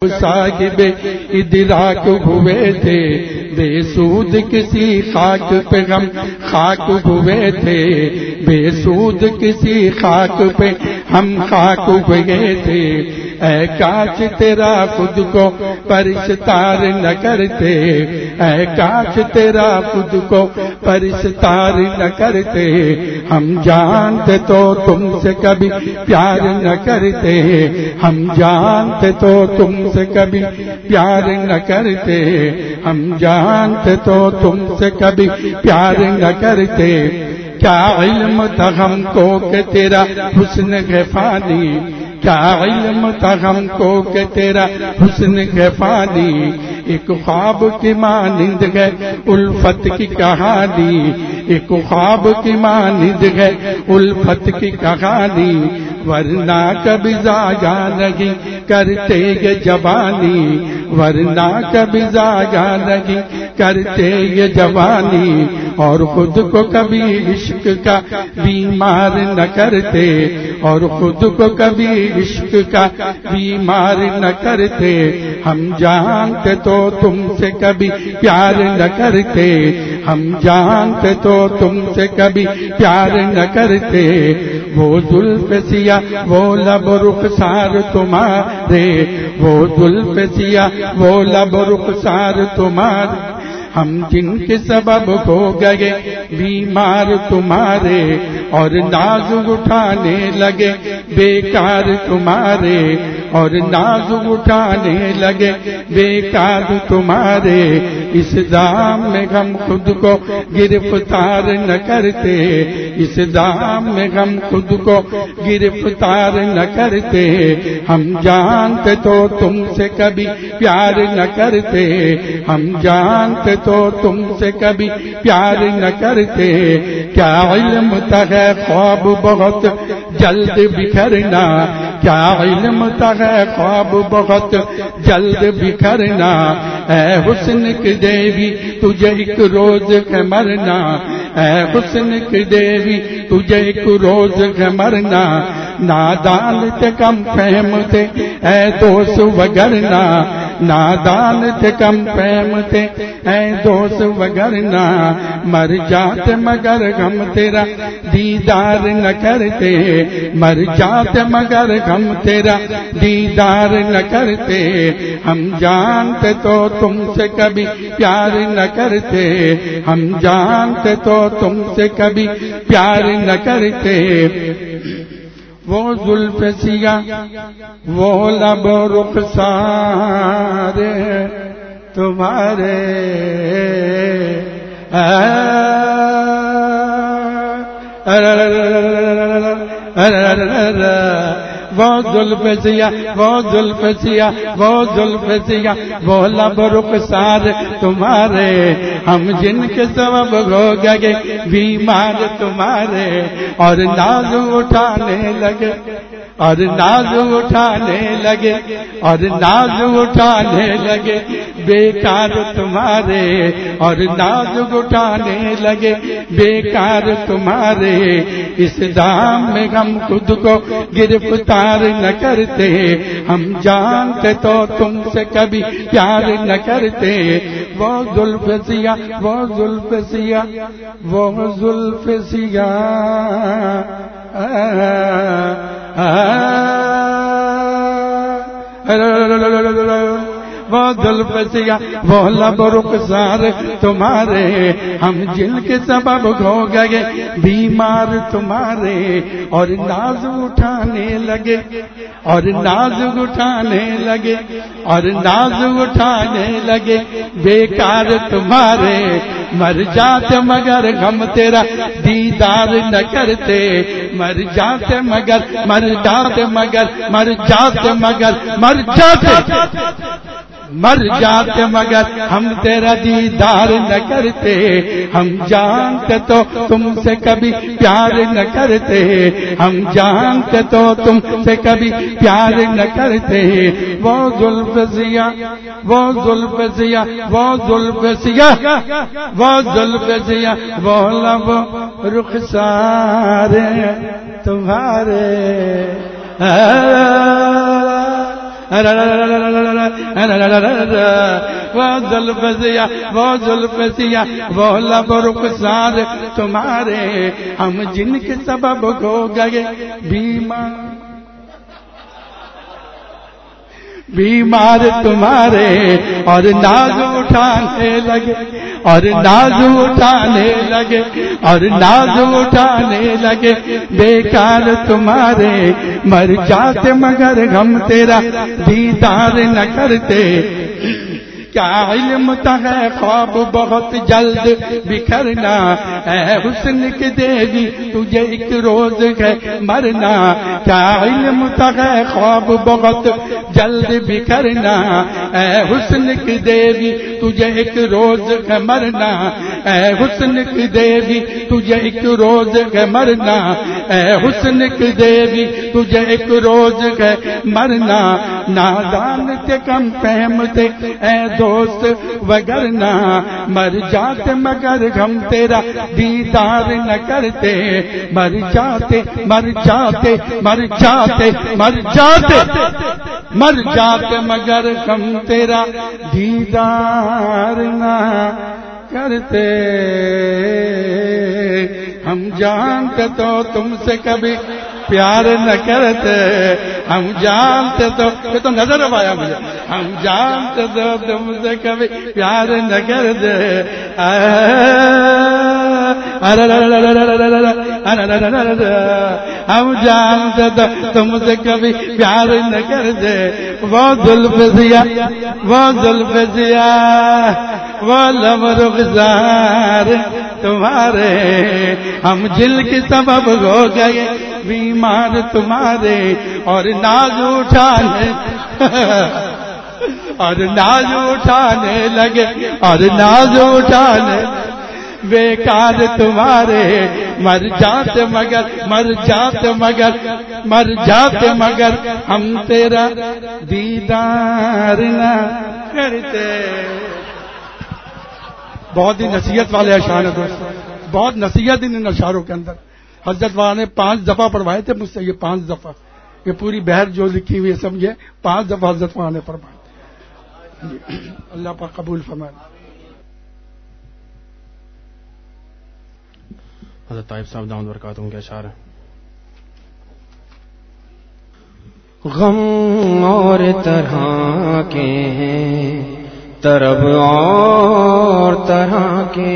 صاحب ادراک ہوئے تھے، بے سود کسی خاک پہ ہم خاک ہوئے تھے، بے سود کسی خاک پہ ہم خاک ہوئے تھے۔ اے کاش تیرا خود کو پرستار نہ کرتے، اے کاش تیرا خود کو پرستار نہ کرتے، ہم جانتے تو تم سے کبھی پیار نہ کرتے، ہم جانتے تو تم سے کبھی پیار نہ کرتے، ہم جانتے تو تم سے کبھی پیار نہ کرتے۔ کیا علم تھا ہم کو کہ تیرا حسن ہے فانی، کیا علم تھا ہم کو کہ تیرا حسن ہے فانی، ایک خواب کی مانند ہے الفت کی کہانی، ایک خواب کی مانند ہے الفت کی کہانی، ورنہ کبھی ضائع نہیں کرتے یہ جوانی، ورنہ کبھی ضائع نہیں کرتے یہ جوانی، اور خود کو کبھی عشق کا بیمار نہ کرتے، اور خود کو کبھی عشق کا بیمار نہ کرتے، ہم جانتے تو تم سے کبھی پیار نہ کرتے، ہم جانتے تو تم سے کبھی پیار نہ کرتے۔ وہ زلف سیاہ وہ لب رخسار تمہارے، وہ زلف سیاہ وہ لب رخسار تمہارے، ہم جن کے سبب ہو گئے بیمار تمہارے، اور ناز اٹھانے لگے بیکار تمہارے، اور ناز اٹھانے لگے بیکار تمہارے، اس دام میں ہم خود کو گرفتار نہ کرتے، اس دام میں ہم خود کو گرفتار نہ کرتے، ہم جانتے تو تم سے کبھی پیار نہ کرتے، ہم جانتے تو تم سے کبھی پیار نہ کرتے۔ کیا علم تھا ہے خواب بہت جلد بکھرنا، کیا علم تھا ہے خواب بہت جلد بکھرنا، اے حسن کی دیوی تجھے ایک روز ہے مرنا، اے حسن کی دیوی تجھے ایک روز ہے مرنا، نادان تھے کم فہم تھے اے دوست وگرنا، نادان تھے کم فہم تھے اے دوست وگرنا، مر جاتے مگر ہم تیرا دیدار نہ کرتے، مر جاتے مگر ہم تیرا دیدار نہ کرتے، ہم جانتے تو تم سے کبھی پیار نہ کرتے، ہم جانتے تو تم سے کبھی پیار نہ کرتے۔ وہ زلف سیاہ وہ لب رخسار تمہارے، وہ زلف سیاہ وہ زلف سیاہ وہ زلف سیاہ وہ لب رخسار تمہارے، ہم جن کے سبب ہو گئے بیمار تمہارے، اور ناز اٹھانے لگے اور ناز اٹھانے لگے اور ناز اٹھانے لگے بیکار تمہارے، اور ناز اٹھانے لگے بیکار تمہارے، اس دام میں ہم خود کو گرفتار نہ کرتے، ہم جانتے تو تم سے کبھی پیار نہ کرتے۔ وہ زلف سیاہ وہ زلف سیاہ وہ زلف سیاہ وہ زلف سیاہ وہ لب رخسار تمہارے، ہم جن کے سبب ہو گئے بیمار تمہارے، اور ناز اٹھانے لگے اور ناز اٹھانے لگے اور ناز اٹھانے لگے بیکار تمہارے، مر جاتے مگر ہم تیرا دیدار نہ کرتے، مر جاتے مگر مر جاتے مگر مر جاتے مگر مر جاتے مر جاتے مگر ہم تیرا دیدار نہ کرتے، ہم جانتے تو تم سے کبھی پیار نہ کرتے، ہم جانتے تو تم سے کبھی پیار نہ کرتے۔ وہ زلف سیاہ وہ زلف سیاہ وہ زلف سیاہ وہ زلف سیاہ وہ لب رخسار تمہارے، وہ زلف سیاہ وہ زلف سیاہ وہ لب رخسار تمہارے ہم جن کے سبب ہو گئے بیمار تمہارے اور ناز اٹھانے لگے اور ناز اٹھانے لگے اور ناز اٹھانے لگے بیکار تمہارے مر جاتے مگر ہم تیرا دیدار نہ کرتے کیا علم تھا ہے خواب بہت جلد بکھرنا اے حسن کی دیوی تجھے ایک روز ہے مرنا کیا علم تھا ہے خواب بہت جلد بکھرنا اے حسن کی دیوی تجھے ایک روز ہے مرنا اے حسن کی دیوی تجھے ایک روز ہے مرنا اے حسن کی دیوی تجھے ایک روز ہے مرنا نادان تھے کم فہم تھے اے دوست وگرنا مر جاتے مگر ہم تیرا دیدار نہ کرتے مر جاتے مر جاتے مر جاتے مر جاتے مر جاتے مگر ہم تیرا دیدار نہ کرتے ہم جانتے تو تم سے کبھی پیار نہ کرتے ہم جانتے تو یہ تو نظر آیا مجھے ہم جانتے تو تم سے کبھی پیار نہ کرتے ہم جانتے تو تم سے کبھی پیار نہ کرتے وہ زلف سیاہ وہ زلف سیاہ وہ لب رخسار تمہارے ہم جل کے سبب ہو گئے بیمار تمہارے اور ناز اٹھانے اور ناز اٹھانے لگے اور ناز اٹھانے بیکار تمہارے مر جاتے مگر مر جاتے مگر مر جاتے مگر ہم تیرا دیدار نہ کرتے. بہت ہی نصیحت والے اشعار ہیں دوستوں, بہت نصیحت ان اشعاروں کے اندر. حضرت والا نے 5 دفعہ پڑھوائے تھے مجھ سے, یہ 5 دفعہ, یہ پوری بہر جو لکھی ہوئی ہے سمجھے 5 دفعہ حضرت والا نے پڑھوائے. اللہ پاک قبول فرمائے. حضرت طائب صاحب دامت برکاتہم کے اشعار ہیں. غم اور طرح کے ہیں طرب اور طرح کے,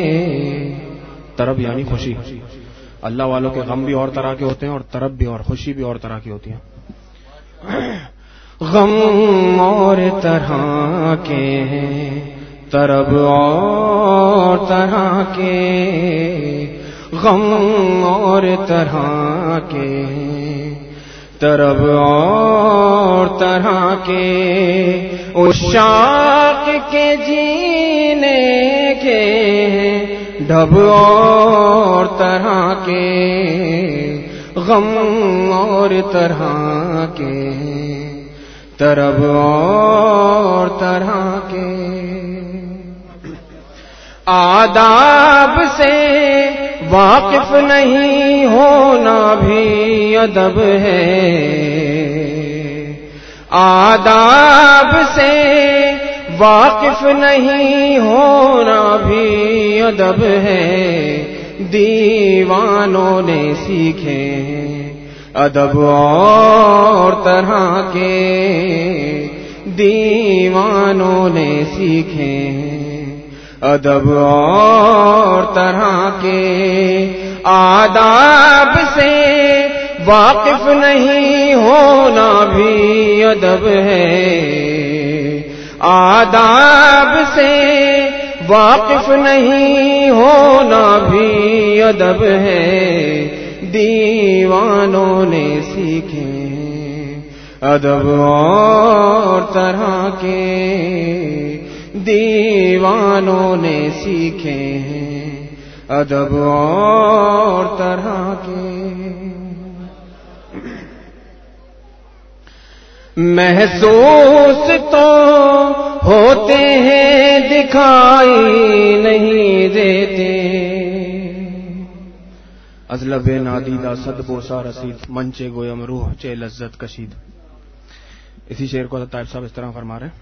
طرب یعنی خوشی. اللہ والوں کے غم بھی اور طرح کے ہوتے ہیں اور طرب بھی اور خوشی بھی اور طرح کی ہوتی ہے. غم اور طرح کے ہیں طرب اور طرح کے, غم اور طرح کے طرب اور طرح کے, عشاق کے جینے کے ڈھب اور طرح کے, غم اور طرح کے طرب اور طرح کے. آداب سے واقف نہیں ہونا بھی ادب ہے, آداب سے واقف نہیں ہونا بھی ادب ہے. دیوانوں نے سیکھے ادب اور طرح کے, دیوانوں نے سیکھے ادب اور طرح کے. آداب سے واقف نہیں ہونا بھی ادب ہے, آداب سے واقف نہیں ہونا بھی ادب ہے. دیوانوں نے سیکھے ادب اور طرح کے, دیوانوں نے سیکھے ادب اور طرح کے. محسوس تو ہوتے ہیں دکھائی نہیں دیتے, از لب نادیدہ صد بوسا رسید منچے گویم روح چے لذت کشید. اسی شعر کو حضرت طائف صاحب اس طرح فرما رہے ہیں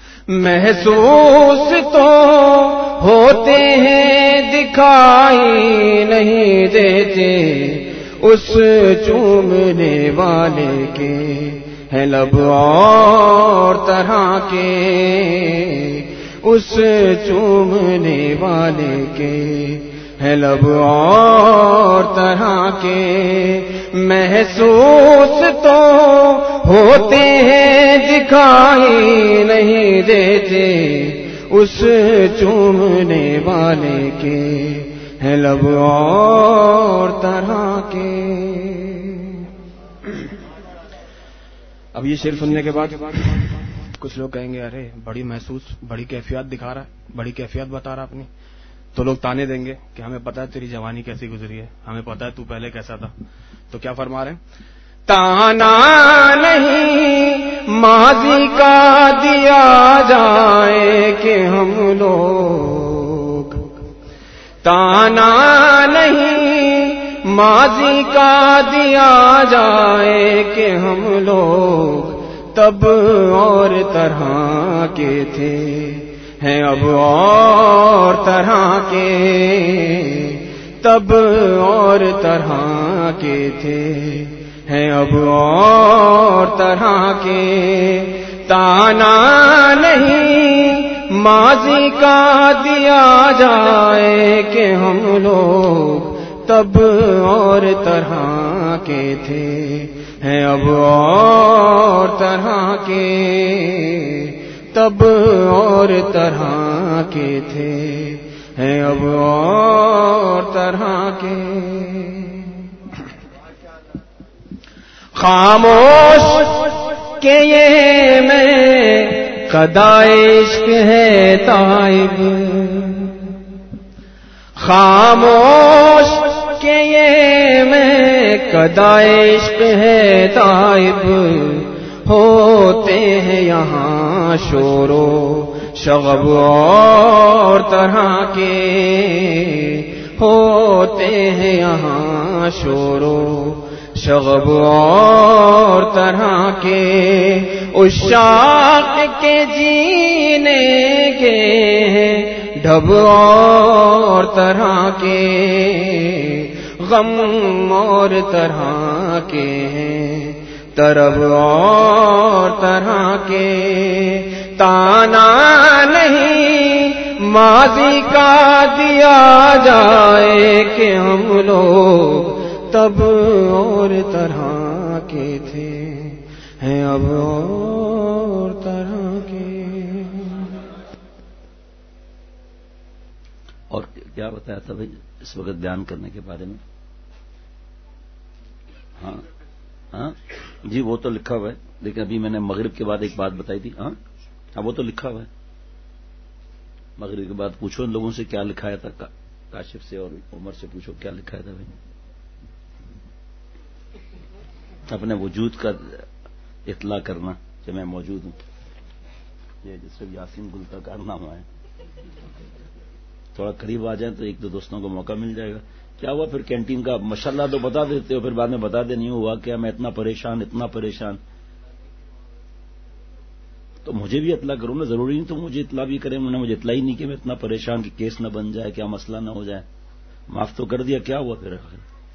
محسوس تو ہوتے ہیں دکھائی نہیں دیتے اس چومنے والے کے ہیں لب اور طرح کے اس چومنے والے کے ہیں لب اور طرح کے محسوس تو ہوتے ہیں دکھائی نہیں دیتے اس چومنے والے کے ہیں لب اور طرح کے. اب یہ شعر سننے کے بعد کچھ لوگ کہیں گے ارے بڑی محسوس بڑی کیفیت دکھا رہا ہے بڑی کیفیت بتا رہا اپنی. تو لوگ تانے دیں گے کہ ہمیں پتا ہے تیری جوانی کیسی گزری ہے ہمیں پتا ہے تو پہلے کیسا تھا. تو کیا فرما رہے ہیں تانا نہیں ماضی کا دیا جائے کہ ہم لوگ تانا نہیں ماضی کا دیا جائے کہ ہم لوگ تب اور طرح کے تھے ہیں اب اور طرح کے تب اور طرح کے تھے ہیں اب اور طرح کے. تانا نہیں ماضی کا دیا جائے کہ ہم لوگ تب اور طرح کے تھے ہیں اب اور طرح کے تب اور طرح کے تھے ہیں اب اور طرح کے. خاموش کہ یہ میں قدا عشق ہے تائب خاموش کہ یہ میں قدا عشق ہے تائب ہوتے ہیں یہاں شور و شغب اور طرح کے ہوتے ہیں یہاں شور و شغب اور طرح کے. عشاق کے جینے کے ڈھب اور طرح کے غم اور طرح کے طرب اور طرح کے. تانا نہیں ماضی کا دیا جائے کہ ہم لوگ تب اور طرح کے تھے ہیں اب اور طرح کے. اور کیا بتایا تھا بھائی اس وقت بیان کرنے کے بارے میں؟ ہاں ہاں جی وہ تو لکھا ہوا ہے لیکن ابھی میں نے مغرب کے بعد ایک بات بتائی تھی. ہاں وہ تو لکھا ہوا ہے. مغرب کے بعد پوچھو ان لوگوں سے کیا لکھایا تھا کاشف سے اور عمر سے پوچھو کیا لکھایا تھا بھائی. اپنے وجود کا اطلاع کرنا کہ میں موجود ہوں. یہ جس سے یاسین گل کا کارنامہ ہے. تھوڑا قریب آ جائیں تو ایک دو دوستوں کو موقع مل جائے گا. کیا ہوا پھر کینٹین کا ماشاءاللہ تو بتا دیتے ہو پھر بعد میں بتا دے نہیں ہوا کیا میں اتنا پریشان تو مجھے بھی اطلاع کروں نا. ضروری نہیں تو مجھے اطلاع بھی کریں. انہوں نے مجھے اطلاع ہی نہیں کہ میں اتنا پریشان کہ کیس نہ بن جائے کیا مسئلہ نہ ہو جائے. معاف تو کر دیا کیا ہوا پھر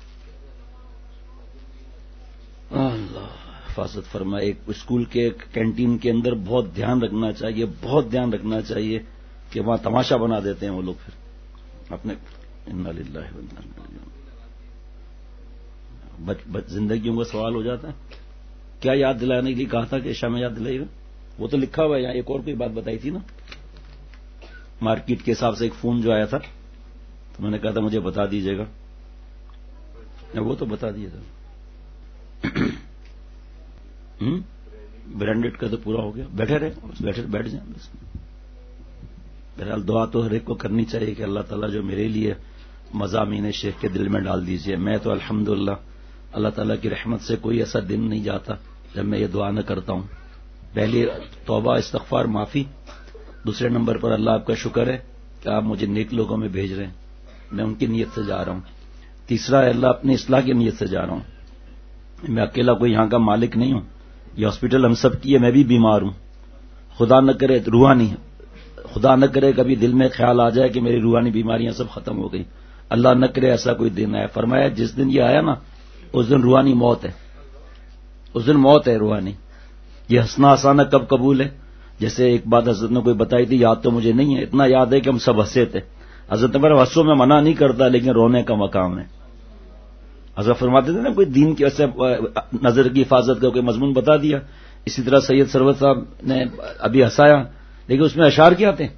اللہ حفاظت فرمائے. ایک اسکول کے کینٹین کے اندر بہت دھیان رکھنا چاہیے کہ وہاں تماشا بنا دیتے ہیں وہ لوگ پھر اپنے. انا للہ و انا الیہ راجعون. زندگیوں کا سوال ہو جاتا ہے. کیا یاد دلانے کے لیے کہا تھا کہ عشاء میں یاد دلائیے گا؟ وہ تو لکھا ہوا ہے یہاں. ایک اور کوئی بات بتائی تھی نا مارکیٹ کے حساب سے ایک فون جو آیا تھا تو میں نے کہا تھا مجھے بتا دیجیے گا. وہ تو بتا دیا تھا. برانڈیڈ کا تو پورا ہو گیا. بیٹھ جائیں بس. بہرحال دعا تو ہر ایک کو کرنی چاہیے کہ اللہ تعالیٰ جو میرے لیے مضامین شیخ کے دل میں ڈال دیجئے. میں تو الحمدللہ اللہ تعالیٰ کی رحمت سے کوئی ایسا دن نہیں جاتا جب میں یہ دعا نہ کرتا ہوں. پہلی توبہ استغفار معافی. دوسرے نمبر پر اللہ آپ کا شکر ہے کہ آپ مجھے نیک لوگوں میں بھیج رہے ہیں. میں ان کی نیت سے جا رہا ہوں. تیسرا ہے اللہ اپنی اصلاح کی نیت سے جا رہا ہوں. میں اکیلا کوئی یہاں کا مالک نہیں ہوں. یہ ہاسپٹل ہم سب کی ہے، میں بھی بیمار ہوں. خدا نہ کرے روحانی، خدا نہ کرے کبھی دل میں خیال آ جائے کہ میری روحانی بیماریاں سب ختم ہو گئی. اللہ نہ کرے ایسا کوئی دن آئے. فرمایا جس دن یہ آیا نا اس دن روحانی موت ہے، اس دن موت ہے روحانی. یہ ہنسنا ہنسانا کب قبول ہے؟ جیسے ایک بات حضرت نے کوئی بتائی تھی، یاد تو مجھے نہیں ہے، اتنا یاد ہے کہ ہم سب ہنسے تھے. حضرت میرا ہنسوں میں منع نہیں کرتا لیکن رونے کا مقام ہے. حضرت فرماتے تھے نا کوئی دین کی ویسے نظر کی حفاظت کا کوئی مضمون بتا دیا. اسی طرح سید سرور صاحب نے ابھی ہنسایا لیکن اس میں اشعار کیا تھے؟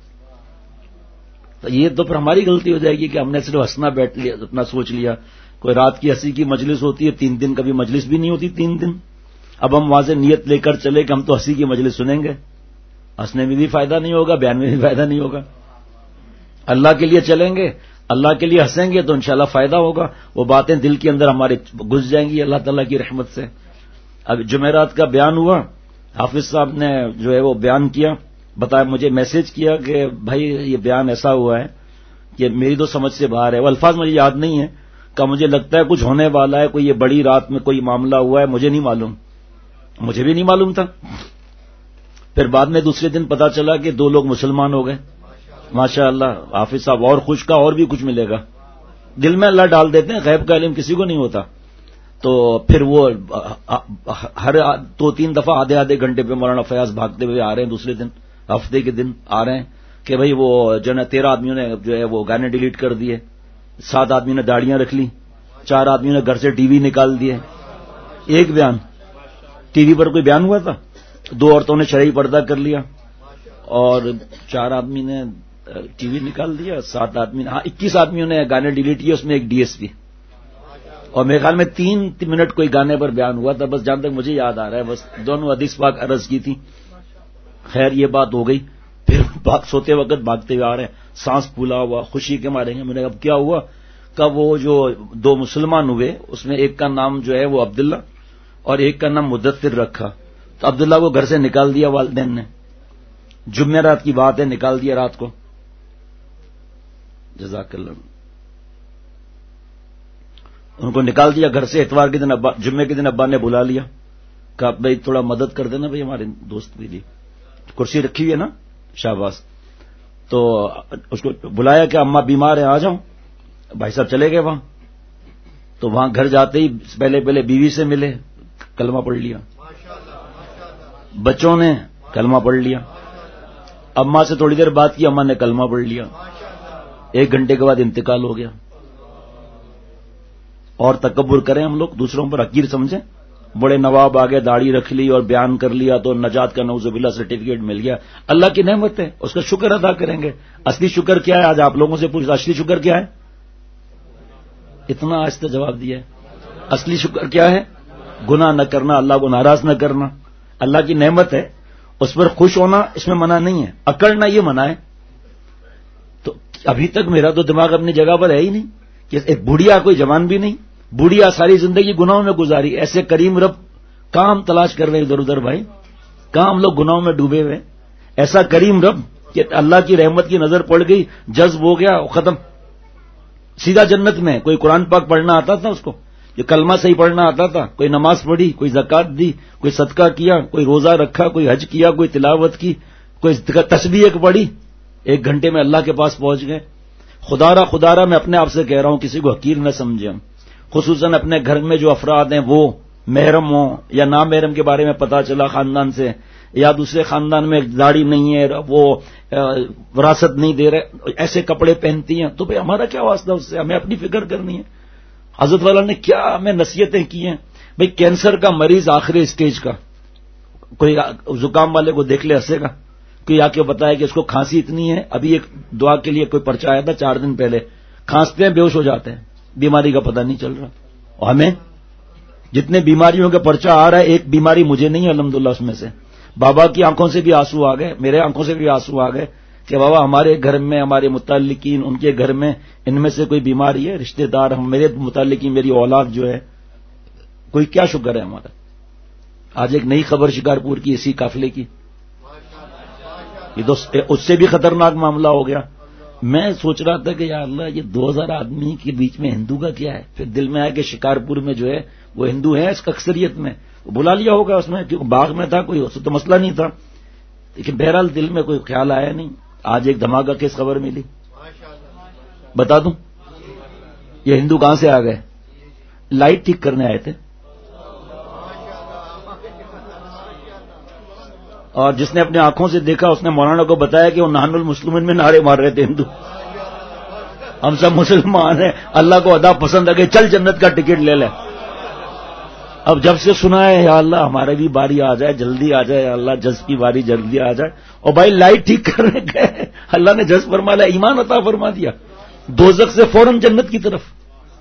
تو یہ تو پھر ہماری غلطی ہو جائے گی کہ ہم نے صرف ہنسنا بیٹھ لیا، اپنا سوچ لیا. کوئی رات کی ہنسی کی مجلس ہوتی ہے 3 دن، کبھی مجلس بھی نہیں ہوتی 3 دن. اب ہم وہاں سے نیت لے کر چلے کہ ہم تو ہنسی کی مجلس سنیں گے، ہنسنے میں بھی فائدہ نہیں ہوگا، بیان میں بھی فائدہ نہیں ہوگا. اللہ کے لیے چلیں گے، اللہ کے لیے ہنسیں گے تو انشاءاللہ فائدہ ہوگا. وہ باتیں دل کے اندر ہمارے گھس جائیں گی اللہ تعالیٰ کی رحمت سے. اب جمعرات کا بیان ہوا، حافظ صاحب نے جو ہے وہ بیان کیا، بتایا، مجھے میسج کیا کہ بھائی یہ بیان ایسا ہوا ہے کہ میری تو سمجھ سے باہر ہے. وہ الفاظ مجھے یاد نہیں ہے کہ مجھے لگتا ہے کچھ ہونے والا ہے، کوئی یہ بڑی رات میں کوئی معاملہ ہوا ہے، مجھے نہیں معلوم، مجھے بھی نہیں معلوم تھا. پھر بعد میں دوسرے دن پتا چلا کہ 2 لوگ مسلمان ہو گئے. ماشاء اللہ حافظ صاحب اور خوش کا اور بھی کچھ ملے گا. دل میں اللہ ڈال دیتے ہیں، غیب کا علم کسی کو نہیں ہوتا. تو پھر وہ ہر 2-3 دفعہ آدھے گھنٹے پہ مولانا فیاض بھاگتے ہوئے آ رہے ہیں، دوسرے دن ہفتے کے دن آ رہے ہیں کہ بھئی وہ جو ہے 13 آدمیوں نے جو ہے وہ گانے ڈیلیٹ کر دیے، 7 آدمیوں نے داڑیاں رکھ لی، 4 آدمیوں نے گھر سے ٹی وی نکال دیے. ایک بیان ٹی وی پر کوئی بیان ہوا تھا، 2 عورتوں نے شرعی پردہ کر لیا اور 4 آدمی نے ٹی وی نکال دیا، 7 آدمی نے 21 آدمیوں نے گانے ڈیلیٹ کیے، اس میں ایک ڈی ایس پی. اور میرے خیال میں 3 منٹ کوئی گانے پر بیان ہوا تھا، بس جہاں تک مجھے یاد آ رہا ہے بس دونوں حدیث پاک عرض کی تھی. خیر یہ بات ہو گئی. پھر سوتے وقت بھاگتے ہوئے آ رہے ہیں، سانس پھولا ہوا، خوشی کے مارے ہیں. میں نے اب کیا ہوا؟ کب وہ جو 2 مسلمان ہوئے اس میں ایک کا نام جو ہے وہ عبداللہ اور ایک کا نام مدثر رکھا. تو عبداللہ کو گھر سے نکال دیا والدین نے، جمعرات کی بات ہے، نکال دیا رات کو. جزاک اللہ. ان کو نکال دیا گھر سے. اتوار کے دن ابا، جمعے کے دن ابا نے بلا لیا، کہا بھائی تھوڑا مدد کر دینا بھائی ہمارے دوست کے لیے. کرسی رکھی ہوئی ہے نا، شاباش. تو اس کو بلایا کہ اماں بیمار ہیں آ جاؤ. بھائی صاحب چلے گئے وہاں. تو وہاں گھر جاتے ہی پہلے بیوی سے ملے، کلمہ پڑھ لیا. بچوں نے کلمہ پڑھ لیا. اماں سے تھوڑی دیر بات کی، اماں نے کلمہ پڑھ لیا. 1 گھنٹے کے بعد انتقال ہو گیا. اور تکبر کریں ہم لوگ، دوسروں پر حقیر سمجھیں. بڑے نواب آگے داڑھی رکھ لی اور بیان کر لیا تو نجات کا نعوذ باللہ سرٹیفکیٹ مل گیا. اللہ کی نعمت ہے، اس کا شکر ادا کریں گے. اصلی شکر کیا ہے؟ آج آپ لوگوں سے پوچھ، اصلی شکر کیا ہے؟ اتنا آہستہ جواب دیا ہے. اصلی شکر کیا ہے؟ گناہ نہ کرنا، اللہ کو ناراض نہ کرنا. اللہ کی نعمت ہے، اس پر خوش ہونا اس میں منع نہیں ہے، اکڑنا یہ منع ہے. تو ابھی تک میرا تو دماغ اپنی جگہ پر ہے ہی نہیں کہ ایک بڑھیا، کوئی جوان بھی نہیں، بڑھیا ساری زندگی گناہوں میں گزاری. ایسے کریم رب کہاں ہم تلاش کر رہے ہیں ادھر ادھر بھائی؟ کہاں ہم لوگ گناہوں میں ڈوبے ہوئے؟ ایسا کریم رب کہ اللہ کی رحمت کی نظر پڑ گئی، جذب ہو گیا، ختم، سیدھا جنت میں. کوئی قرآن پاک پڑھنا آتا تھا اس کو؟ یہ کلمہ صحیح پڑھنا آتا تھا؟ کوئی نماز پڑھی، کوئی زکات دی، کوئی صدقہ کیا، کوئی روزہ رکھا، کوئی حج کیا، کوئی تلاوت کی، کوئی تسبیح ایک پڑھی، 1 گھنٹے میں اللہ کے پاس پہنچ گئے. خدارا میں اپنے آپ سے کہہ رہا ہوں، کسی کو حقیر نہ سمجھیں. خصوصاً اپنے گھر میں جو افراد ہیں وہ محرم ہوں یا نامحرم کے بارے میں پتا چلا خاندان سے، یا دوسرے خاندان میں داڑھی نہیں ہے، وہ وراثت نہیں دے رہے، ایسے کپڑے پہنتی ہیں، تو بھئی ہمارا کیا واسطہ اس سے؟ ہمیں اپنی فکر کرنی ہے. حضرت والا نے کیا ہمیں نصیحتیں کی ہیں. بھئی کینسر کا مریض آخری اسٹیج کا، کوئی زکام والے کو دیکھ لے ہنسے گا، کوئی آ کے بتایا کہ اس کو کھانسی اتنی ہے. ابھی ایک دعا کے لیے کوئی پرچہ آیا تھا 4 دن پہلے، کھانستے ہیں بے ہوش ہو جاتے ہیں، بیماری کا پتہ نہیں چل رہا. اور ہمیں جتنے بیماریوں کا پرچہ آ رہا ہے، ایک بیماری مجھے نہیں ہے الحمدللہ اس میں سے. بابا کی آنکھوں سے بھی آنسو آ گئے، میرے آنکھوں سے بھی آنسو آ گئے کہ بابا ہمارے گھر میں، ہمارے متعلقین، ان کے گھر میں، ان میں سے کوئی بیماری ہے، رشتہ دار، میرے متعلقین، میری اولاد جو ہے، کوئی کیا شکر ہے ہمارا. آج ایک نئی خبر شکارپور کی اسی قافلے کی، یہ تو اس سے بھی خطرناک معاملہ ہو گیا. میں سوچ رہا تھا کہ یا اللہ یہ 2000 آدمی کے بیچ میں ہندو کا کیا ہے. پھر دل میں آیا کہ شکارپور میں جو ہے وہ ہندو ہیں اس اکثریت میں، بلا لیا ہوگا اس میں، کیونکہ باغ میں تھا، کوئی اس تو مسئلہ نہیں تھا، لیکن بہرحال دل میں کوئی خیال آیا نہیں. آج ایک دھماکہ کیس خبر ملی، بتا دوں یہ ہندو کہاں سے آ گئے؟ لائٹ ٹھیک کرنے آئے تھے، اور جس نے اپنی آنکھوں سے دیکھا اس نے مولانا کو بتایا کہ وہ نحن المسلمین میں نعرے مار رہے تھے ہندو. ہم سب مسلمان ہیں، اللہ کو ادا پسند ہے کہ چل جنت کا ٹکٹ لے لے. اب جب سے سنا ہے یا اللہ ہمارے بھی باری آ جائے، جلدی آ جائے، یا اللہ جز کی باری جلدی آ جائے. اور بھائی لائٹ ٹھیک کرنے گئے، اللہ نے جز فرما لیا، ایمان عطا فرما دیا، دوزخ سے فوراً جنت کی طرف.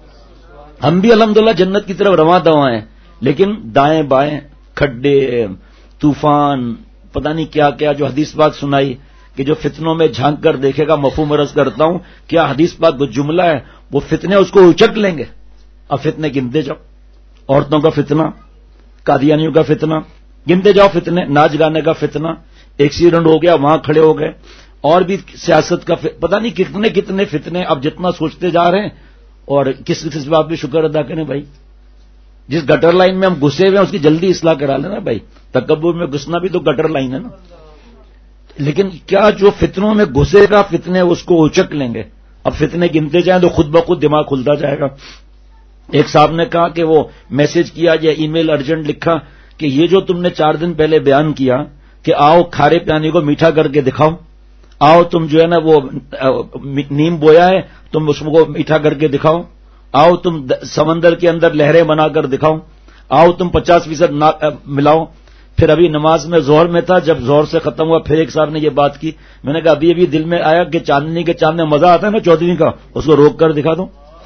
ہم بھی الحمدللہ جنت کی طرف رواں دواں ہیں، لیکن دائیں بائیں کھڈے، طوفان، پتہ نہیں کیا کیا جو حدیث پاک سنائی کہ جو فتنوں میں جھانک کر دیکھے گا. مفہوم عرض کرتا ہوں، کیا حدیث پاک جو جملہ ہے وہ فتنے اس کو اچک لیں گے. اب فتنے گنتے جاؤ، عورتوں کا فتنہ، قادیانیوں کا فتنہ، گنتے جاؤ فتنے، ناچ گانے کا فتنہ، ایکسیڈنٹ ہو گیا وہاں کھڑے ہو گئے، اور بھی سیاست کا پتہ نہیں کتنے کتنے فتنے. اب جتنا سوچتے جا رہے ہیں، اور کس بات پہ شکر ادا کریں بھائی، جس گٹر لائن میں ہم گھسے ہوئے ہیں اس کی جلدی اصلاح کرا لینا بھائی. تکبر میں گھسنا بھی تو گٹر لائن ہے نا. لیکن کیا جو فتنوں میں گھسے گا فتنے اس کو اچک لیں گے. اب فتنے گنتے جائیں تو خود بخود دماغ کھلتا جائے گا. ایک صاحب نے کہا کہ وہ میسج کیا یا ای میل ارجنٹ لکھا کہ یہ جو تم نے 4 دن پہلے بیان کیا کہ آؤ کھارے پانی کو میٹھا کر کے دکھاؤ، آؤ تم جو ہے نا وہ نیم بویا ہے تم اس کو میٹھا کر کے دکھاؤ، آؤ تم سمندر کے اندر لہریں بنا کر دکھاؤ، آؤ تم 50% ملاؤ. پھر ابھی نماز میں ظہر میں تھا، جب ظہر سے ختم ہوا پھر ایک صاحب نے یہ بات کی. میں نے کہا ابھی دل میں آیا کہ چاندنی کے چاند میں مزہ آتا ہے نا 14ویں کا، اس کو روک کر دکھا دو.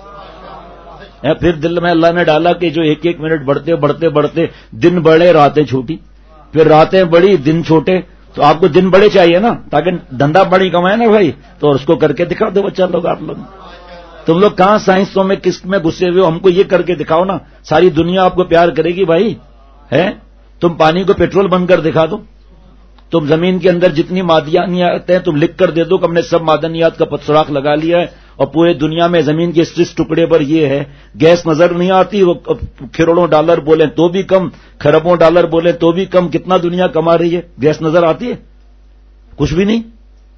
پھر دل میں اللہ نے ڈالا کہ جو 1-1 منٹ بڑھتے بڑھتے بڑھتے دن بڑھے راتیں چھوٹی، پھر راتیں بڑی دن چھوٹے. تو آپ کو دن بڑے چاہیے نا تاکہ دھندا بڑی کمائے نا بھائی، تو اس کو کر کے دکھا دو بچہ لوگ. آپ لوگ تم لوگ کہاں سائنسوں میں کس میں گھسے ہوئے ہو، ہم کو یہ کر کے دکھاؤ نا، ساری دنیا آپ کو پیار کرے گی بھائی. ہے تم پانی کو پیٹرول بن کر دکھا دو، تم زمین کے اندر جتنی معدنیات ہیں تم لکھ کر دے دو کہ ہم نے سب معدنیات کا سراغ لگا لیا ہے، اور پورے دنیا میں زمین کے اس ٹکڑے پر یہ ہے. گیس نظر نہیں آتی، وہ کروڑوں ڈالر بولیں تو بھی کم، خربوں ڈالر بولیں تو بھی کم. کتنا دنیا کما رہی ہے، گیس نظر آتی ہے؟ کچھ بھی نہیں.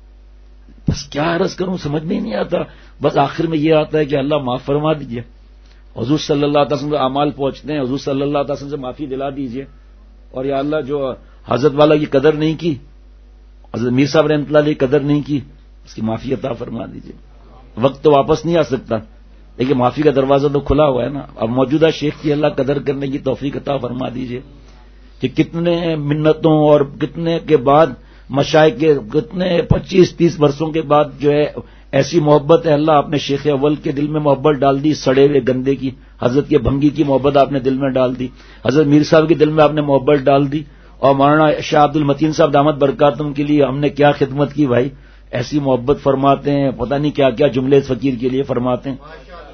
بس کیا عرض کروں، سمجھ میں ہی نہیں آتا. بس آخر میں یہ آتا ہے کہ اللہ معاف فرما دیجیے، حضور صلی اللہ علیہ وسلم کے اعمال پہنچتے ہیں، حضور صلی اللہ علیہ وسلم سے معافی دلا دیجیے. اور یا اللہ جو حضرت والا کی قدر نہیں کی، حضرت میر صاحب رحمۃ اللہ علیہ کی قدر نہیں کی، اس کی معافی عطا فرما دیجیے. وقت تو واپس نہیں آ سکتا، لیکن معافی کا دروازہ تو کھلا ہوا ہے نا. اب موجودہ شیخ کی اللہ قدر کرنے کی توفیق عطا فرما دیجیے کہ کتنے منتوں اور کتنے کے بعد مشائخ کے کتنے 25-30 برسوں کے بعد جو ہے ایسی محبت ہے. اللہ آپ نے شیخ اول کے دل میں محبت ڈال دی، سڑے ہوئے گندے کی. حضرت کے بھنگی کی محبت آپ نے دل میں ڈال دی، حضرت میر صاحب کے دل میں آپ نے محبت ڈال دی. اور مولانا شاہ عبد المتین صاحب دامت برکاتہم کے لیے ہم نے کیا خدمت کی بھائی، ایسی محبت فرماتے ہیں، پتہ نہیں کیا کیا جملے فقیر کے لیے فرماتے ہیں.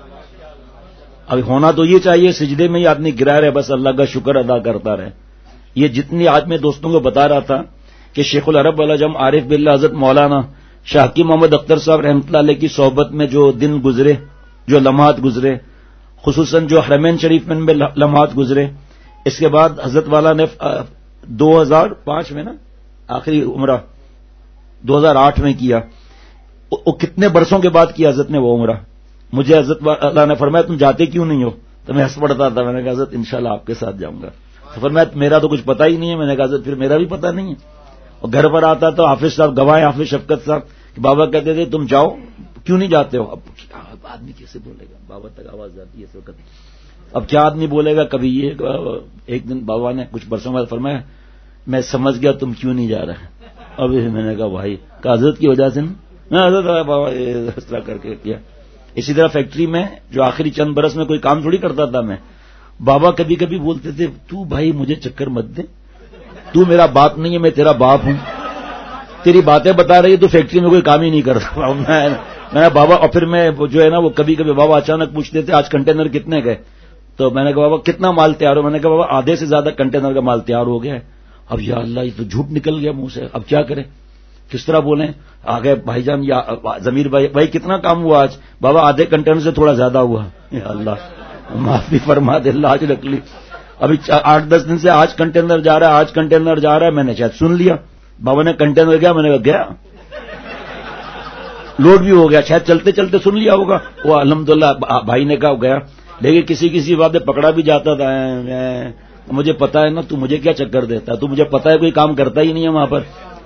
اب ہونا تو یہ چاہیے سجدے میں ہی آدمی گرا رہے، بس اللہ کا شکر ادا کرتا رہے. یہ جتنی آج میں دوستوں کو بتا رہا تھا کہ شیخ العرب والعجم عارف باللہ حضرت مولانا شاہ حکیم محمد اختر صاحب رحمۃ اللہ علیہ کی صحبت میں جو دن گزرے، جو لمحات گزرے، خصوصاً جو حرمین شریف میں لمحات گزرے، اس کے بعد حضرت والا نے 2005 میں نا آخری عمرہ 2008 میں کیا. وہ کتنے برسوں کے بعد کیا حضرت نے وہ عمرہ. مجھے حضرت اللہ نے فرمایا تم جاتے کیوں نہیں ہو، تو میں ہنس پڑتا تھا. میں نے کہا حضرت انشاءاللہ آپ کے ساتھ جاؤں گا. تو فرمایا میرا تو کچھ پتہ ہی نہیں ہے. میں نے کہا حضرت پھر میرا بھی پتہ نہیں ہے. اور گھر پر آتا تو حافظ صاحب گواہ حافظ شفقت صاحب کہ بابا کہتے تھے تم جاؤ کیوں نہیں جاتے ہو. اب آدمی کیسے بولے گا، بابا تک آواز جاتی ہے اس وقت. اب کیا آدمی بولے گا. کبھی یہ ایک دن بابا نے کچھ برسوں بعد فرمایا میں سمجھ گیا تم کیوں نہیں جا رہے. اب میں نے کہا بھائی کہ حضرت کی وجہ سے نا، حضرت بابا اس طرح کر کے کیا. اسی طرح فیکٹری میں جو آخری چند برس میں کوئی کام تھوڑی کرتا تھا میں، بابا کبھی کبھی بولتے تھے تو بھائی مجھے چکر مت دے، تو میرا باپ نہیں ہے میں تیرا باپ ہوں، تیری باتیں بتا رہی ہے تو فیکٹری میں کوئی کام ہی نہیں کرتا. میں بابا، اور پھر میں جو ہے نا وہ کبھی کبھی بابا اچانک پوچھتے تھے آج کنٹینر کتنے گئے، تو میں نے کہا بابا کتنا مال تیار ہو. میں نے کہا بابا آدھے سے زیادہ کنٹینر کا مال تیار ہو گیا ہے. اب یا اللہ یہ تو جھوٹ نکل گیا منہ سے، اب کیا کریں، کس طرح بولیں. آگے بھائی جان یا ضمیر بھائی کتنا کام ہوا آج. بابا آدھے کنٹینر سے تھوڑا زیادہ ہوا. یا اللہ معافی فرما دے، لاج رکھ لی. ابھی 8-10 دن سے آج کنٹینر جا رہا ہے، میں نے شاید سن لیا، بابا نے کنٹینر گیا، میں نے کہا گیا، لوڈ بھی ہو گیا، شاید چلتے چلتے سن لیا ہوگا وہ، الحمدللہ بھائی نے کہا گیا. لیکن کسی بات میں پکڑا بھی جاتا تھا، مجھے پتا ہے نا، تو مجھے کیا چکر دیتا ہے، تو مجھے پتا ہے کوئی کام کرتا ہی نہیں ہے وہاں پر.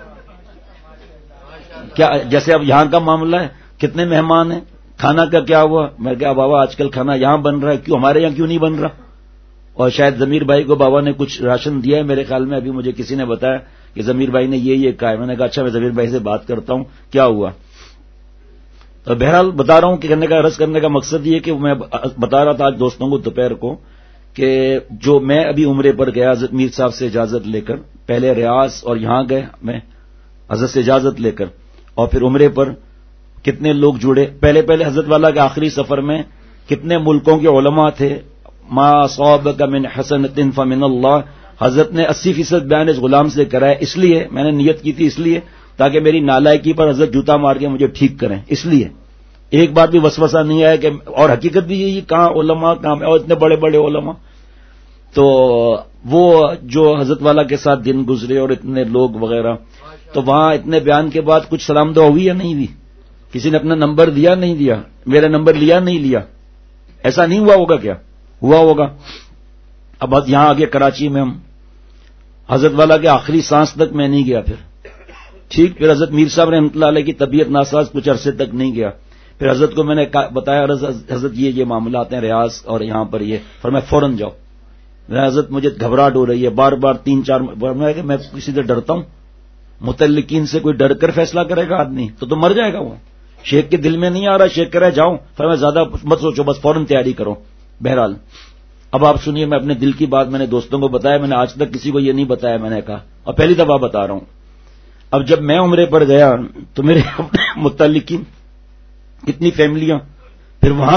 کیا جیسے اب یہاں کا معاملہ ہے، کتنے مہمان ہیں، کھانا کا کیا ہوا، میں کہا بابا آج کل کھانا یہاں بن رہا ہے، کیوں ہمارے یہاں کیوں نہیں بن رہا؟ اور شاید ضمیر بھائی کو بابا نے کچھ راشن دیا ہے میرے خیال میں، ابھی مجھے کسی نے بتایا کہ ضمیر بھائی نے یہ کہا ہے. میں نے کہا اچھا میں ضمیر بھائی سے بات کرتا ہوں کیا ہوا. تو بہرحال بتا رہا ہوں کہ عرض کرنے کا مقصد یہ کہ میں بتا رہا تھا آج دوستوں کو دوپہر کو کہ جو میں ابھی عمرے پر گیا میر صاحب سے اجازت لے کر، پہلے ریاض اور یہاں گئے میں حضرت سے اجازت لے کر، اور پھر عمرے پر کتنے لوگ جڑے. پہلے حضرت والا کے آخری سفر میں کتنے ملکوں کے علماء تھے. ما صابک من حسنۃ فمن اللہ، حضرت نے 80% بیان اس غلام سے کرایا. اس لیے میں نے نیت کی تھی، اس لیے تاکہ میری نالائکی پر حضرت جوتا مار کے مجھے ٹھیک کریں. اس لیے ایک بار بھی وسوسہ نہیں آیا کہ، اور حقیقت بھی یہی کہاں علماء کہاں، اور اتنے بڑے بڑے علماء. تو وہ جو حضرت والا کے ساتھ دن گزرے اور اتنے لوگ وغیرہ، تو وہاں اتنے بیان کے بعد کچھ سلام دعا ہوئی یا نہیں ہوئی؟ کسی نے اپنا نمبر دیا نہیں دیا، میرا نمبر لیا نہیں لیا، ایسا نہیں ہوا ہوگا؟ کیا ہوا ہوگا؟ اب یہاں آگے کراچی میں ہم حضرت والا کے آخری سانس تک میں نہیں گیا. پھر حضرت میر صاحب رحمۃ اللہ علیہ کی طبیعت ناساز، کچھ عرصے تک نہیں گیا. پھر حضرت کو میں نے بتایا حضرت یہ معاملات ہیں ریاض اور یہاں پر یہ، فرمایا فوراً جاؤ. حضرت مجھے گھبراہٹ ہو رہی ہے، بار 3-4 بار میں کسی سے ڈرتا ہوں، متعلقین سے کوئی ڈر کر فیصلہ کرے گا آدمی تو مر جائے گا. وہ شیخ کے دل میں نہیں آ رہا، شیخ کہہ رہا ہے جاؤ، فرمایا زیادہ مت سوچو، بس فوراً تیاری کرو. بہرحال اب آپ سنیے، میں اپنے دل کی بات میں نے دوستوں کو بتایا، میں نے آج تک کسی کو یہ نہیں بتایا، میں نے کہا، اور پہلی دفعہ بتا رہا ہوں. اب جب میں عمرے پر گیا تو میرے متعلقین کتنی فیملیاں، پھر وہاں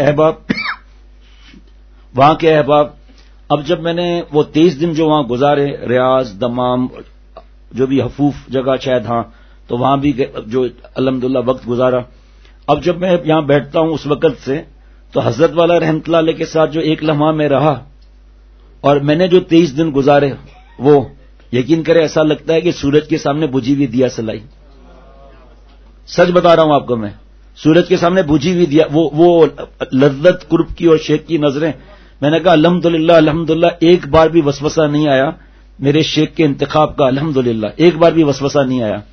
کے احباب. اب جب میں نے وہ 23 دن جو وہاں گزارے، ریاض، دمام، جو بھی حفوف جگہ شاید، ہاں تو وہاں بھی جو الحمدللہ وقت گزارا. اب جب میں یہاں بیٹھتا ہوں اس وقت سے، تو حضرت والا رحمۃ اللہ علیہ کے ساتھ جو ایک لمحہ میں رہا اور میں نے جو 23 دن گزارے، وہ یقین کرے ایسا لگتا ہے کہ سورج کے سامنے بجھی ہوئی دیا سلائی. سچ بتا رہا ہوں آپ کو، میں سورج کے سامنے بجھی ہوئی دیا، وہ لذت قرب کی اور شیخ کی نظریں. میں نے کہا الحمدللہ الحمدللہ، ایک بار بھی وسوسہ نہیں آیا میرے شیخ کے انتخاب کا، الحمدللہ ایک بار بھی وسوسہ نہیں آیا،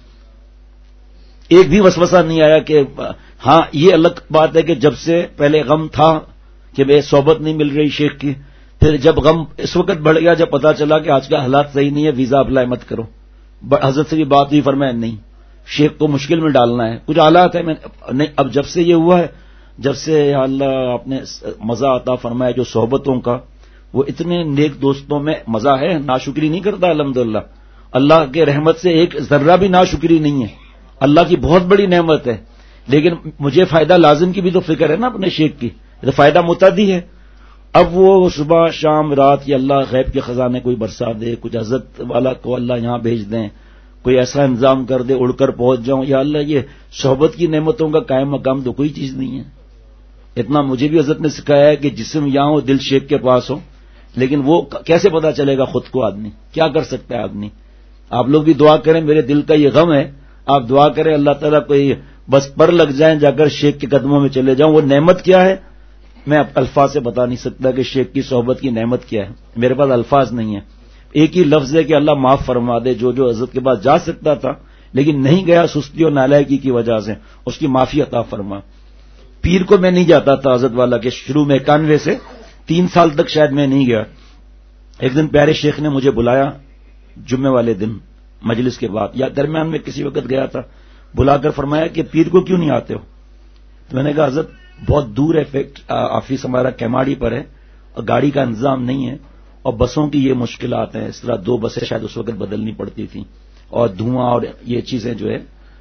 ایک بھی وسوسہ نہیں آیا. کہ ہاں یہ الگ بات ہے کہ جب سے پہلے غم تھا کہ بے صحبت نہیں مل رہی شیخ کی، پھر جب غم اس وقت بڑھ گیا جب پتا چلا کہ آج کا حالات صحیح نہیں ہے، ویزا اپلائی مت کرو. حضرت سے بھی بات ہوئی، فرمایا نہیں، شیخ کو مشکل میں ڈالنا ہے، کچھ حالات ہیں. نہیں، اب جب سے یہ ہوا ہے، جب سے یا اللہ آپ نے مزہ عطا فرمایا جو صحبتوں کا، وہ اتنے نیک دوستوں میں مزہ ہے، ناشکری نہیں کرتا الحمدللہ. اللہ کے رحمت سے ایک ذرہ بھی ناشکری نہیں ہے، اللہ کی بہت بڑی نعمت ہے. لیکن مجھے فائدہ لازم کی بھی تو فکر ہے نا اپنے شیخ کی، تو فائدہ متعدی ہے. اب وہ صبح شام رات یہ اللہ غیب کے خزانے کوئی برسا دے، کچھ حضرت والا کو اللہ یہاں بھیج دیں، کوئی ایسا انتظام کر دے اڑ کر پہنچ جاؤں. یا اللہ یہ صحبت کی نعمتوں کا قائم مقام تو کوئی چیز نہیں ہے. اتنا مجھے بھی حضرت نے سکھایا ہے کہ جسم یہاں ہو، دل شیخ کے پاس ہو. لیکن وہ کیسے پتا چلے گا خود کو؟ آدمی کیا کر سکتا ہے آدمی؟ آپ لوگ بھی دعا کریں، میرے دل کا یہ غم ہے، آپ دعا کریں اللہ تعالیٰ کو بس پر لگ جائیں، جا کر شیخ کے قدموں میں چلے جاؤں. وہ نعمت کیا ہے میں الفاظ سے بتا نہیں سکتا کہ شیخ کی صحبت کی نعمت کیا ہے، میرے پاس الفاظ نہیں ہے. ایک ہی لفظ ہے کہ اللہ معاف فرما دے، جو حضرت کے پاس جا سکتا تھا لیکن نہیں گیا سستی اور نالائکی کی وجہ سے، اس کی معافی عطا فرما. پیر کو میں نہیں جاتا تھا حضرت والا کے، شروع میں 91 سے 3 سال تک شاید میں نہیں گیا. ایک دن پیارے شیخ نے مجھے بلایا جمعے والے دن مجلس کے بعد، یا درمیان میں کسی وقت گیا تھا، بلا کر فرمایا کہ پیر کو کیوں نہیں آتے ہو؟ تو میں نے کہا حضرت بہت دور ہے، آفس ہمارا کیماڑی پر ہے اور گاڑی کا انتظام نہیں ہے اور بسوں کی یہ مشکلات ہیں، اس طرح 2 بسیں شاید اس وقت بدلنی پڑتی تھیں اور دھواں اور یہ چیزیں جو ہے،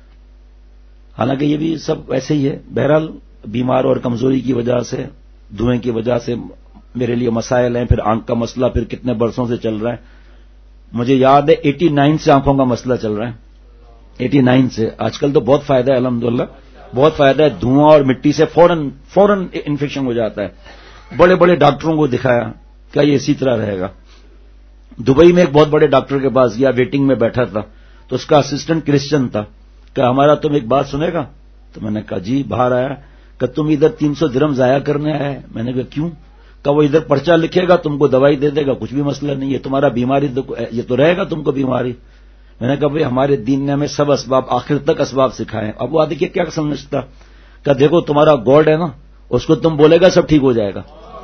حالانکہ یہ بھی سب ایسے ہی ہے. بہرحال بیمار اور کمزوری کی وجہ سے، دھوئیں کی وجہ سے میرے لیے مسائل ہیں. پھر آنکھ کا مسئلہ پھر کتنے برسوں سے چل رہا ہے، مجھے یاد ہے 89 سے آنکھوں کا مسئلہ چل رہا ہے، 89 سے. آج کل تو بہت فائدہ ہے الحمدللہ، بہت فائدہ ہے. دھواں اور مٹی سے فوراً انفیکشن ہو جاتا ہے. بڑے بڑے ڈاکٹروں کو دکھایا، کیا یہ اسی طرح رہے گا؟ دبئی میں ایک بہت بڑے ڈاکٹر کے پاس گیا, ویٹنگ میں بیٹھا تھا, تو اس کا اسسٹنٹ کرسچن تھا. کہ ہمارا تم ایک بات سنے گا؟ تو میں نے کہا جی. باہر آیا کہ تم ادھر 300 درہم ضائع کرنے آئے. میں نے کہا کیوں؟ کہ وہ ادھر پرچہ لکھے گا, تم کو دوائی دے دے گا, کچھ بھی مسئلہ نہیں ہے, تمہارا بیماری یہ تو رہے گا تم کو بیماری. میں نے کہا بھائی ہمارے دین نے ہمیں سب اسباب آخر تک اسباب سکھائے. اب وہ دیکھیے کیا سمجھتا کہ دیکھو تمہارا گاڈ ہے نا, اس کو تم بولے گا سب ٹھیک ہو جائے گا.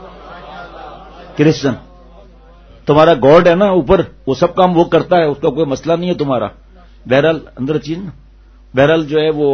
کرسچن تمہارا گاڈ ہے نا اوپر, وہ سب کام وہ کرتا ہے, اس کا کوئی مسئلہ نہیں ہے تمہارا. بہرحال اندر چیز نا. بہرحال جو ہے وہ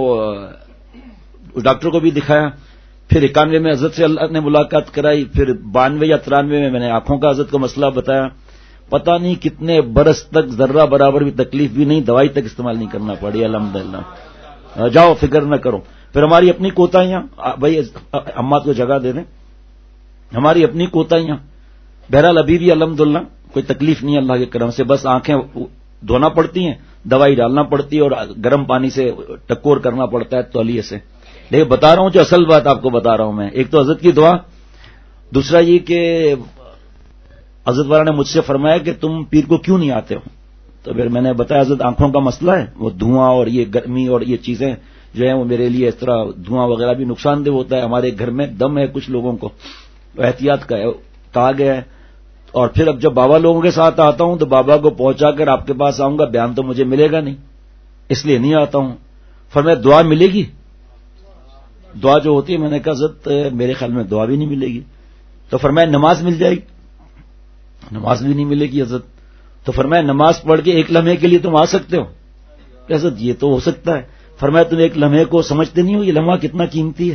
ڈاکٹر کو بھی دکھایا. پھر 91 میں حضرت سے اللہ نے ملاقات کرائی. پھر 92 یا 93 میں نے آنکھوں کا حضرت کو مسئلہ بتایا. پتہ نہیں کتنے برس تک ذرہ برابر بھی تکلیف بھی نہیں, دوائی تک استعمال نہیں کرنا پڑی الحمدللہ. جاؤ فکر نہ کرو. پھر ہماری اپنی کوتاہیاں, بھائی امات کو جگہ دے دیں, ہماری اپنی کوتاہیاں. بہرحال ابھی بھی الحمدللہ کوئی تکلیف نہیں اللہ کے کرم سے. بس آنکھیں دھونا پڑتی ہیں, دوائی ڈالنا پڑتی ہے, اور گرم پانی سے ٹکور کرنا پڑتا ہے تولیے سے. لیکن بتا رہا ہوں جو اصل بات آپ کو بتا رہا ہوں میں. ایک تو حضرت کی دعا, دوسرا یہ کہ حضرت والا نے مجھ سے فرمایا کہ تم پیر کو کیوں نہیں آتے ہو. تو پھر میں نے بتایا حضرت آنکھوں کا مسئلہ ہے, وہ دھواں اور یہ گرمی اور یہ چیزیں جو ہیں وہ میرے لیے اس طرح دھواں وغیرہ بھی نقصان دہ ہوتا ہے. ہمارے گھر میں دم ہے کچھ لوگوں کو, احتیاط کا ہے کہا گیا ہے. اور پھر اب جب بابا لوگوں کے ساتھ آتا ہوں تو بابا کو پہنچا کر آپ کے پاس آؤں گا, بیان تو مجھے ملے گا نہیں, اس لیے نہیں آتا ہوں. فرمایا دعا ملے گی. دعا جو ہوتی ہے, میں نے کہا حضرت میرے خیال میں دعا بھی نہیں ملے گی. تو فرمایا نماز مل جائے گی. نماز بھی نہیں ملے گی حضرت. تو فرمایا نماز پڑھ کے ایک لمحے کے لیے تم آ سکتے ہو. کہ حضرت یہ تو ہو سکتا ہے. فرمایا تم ایک لمحے کو سمجھتے نہیں ہو, یہ لمحہ کتنا قیمتی ہے.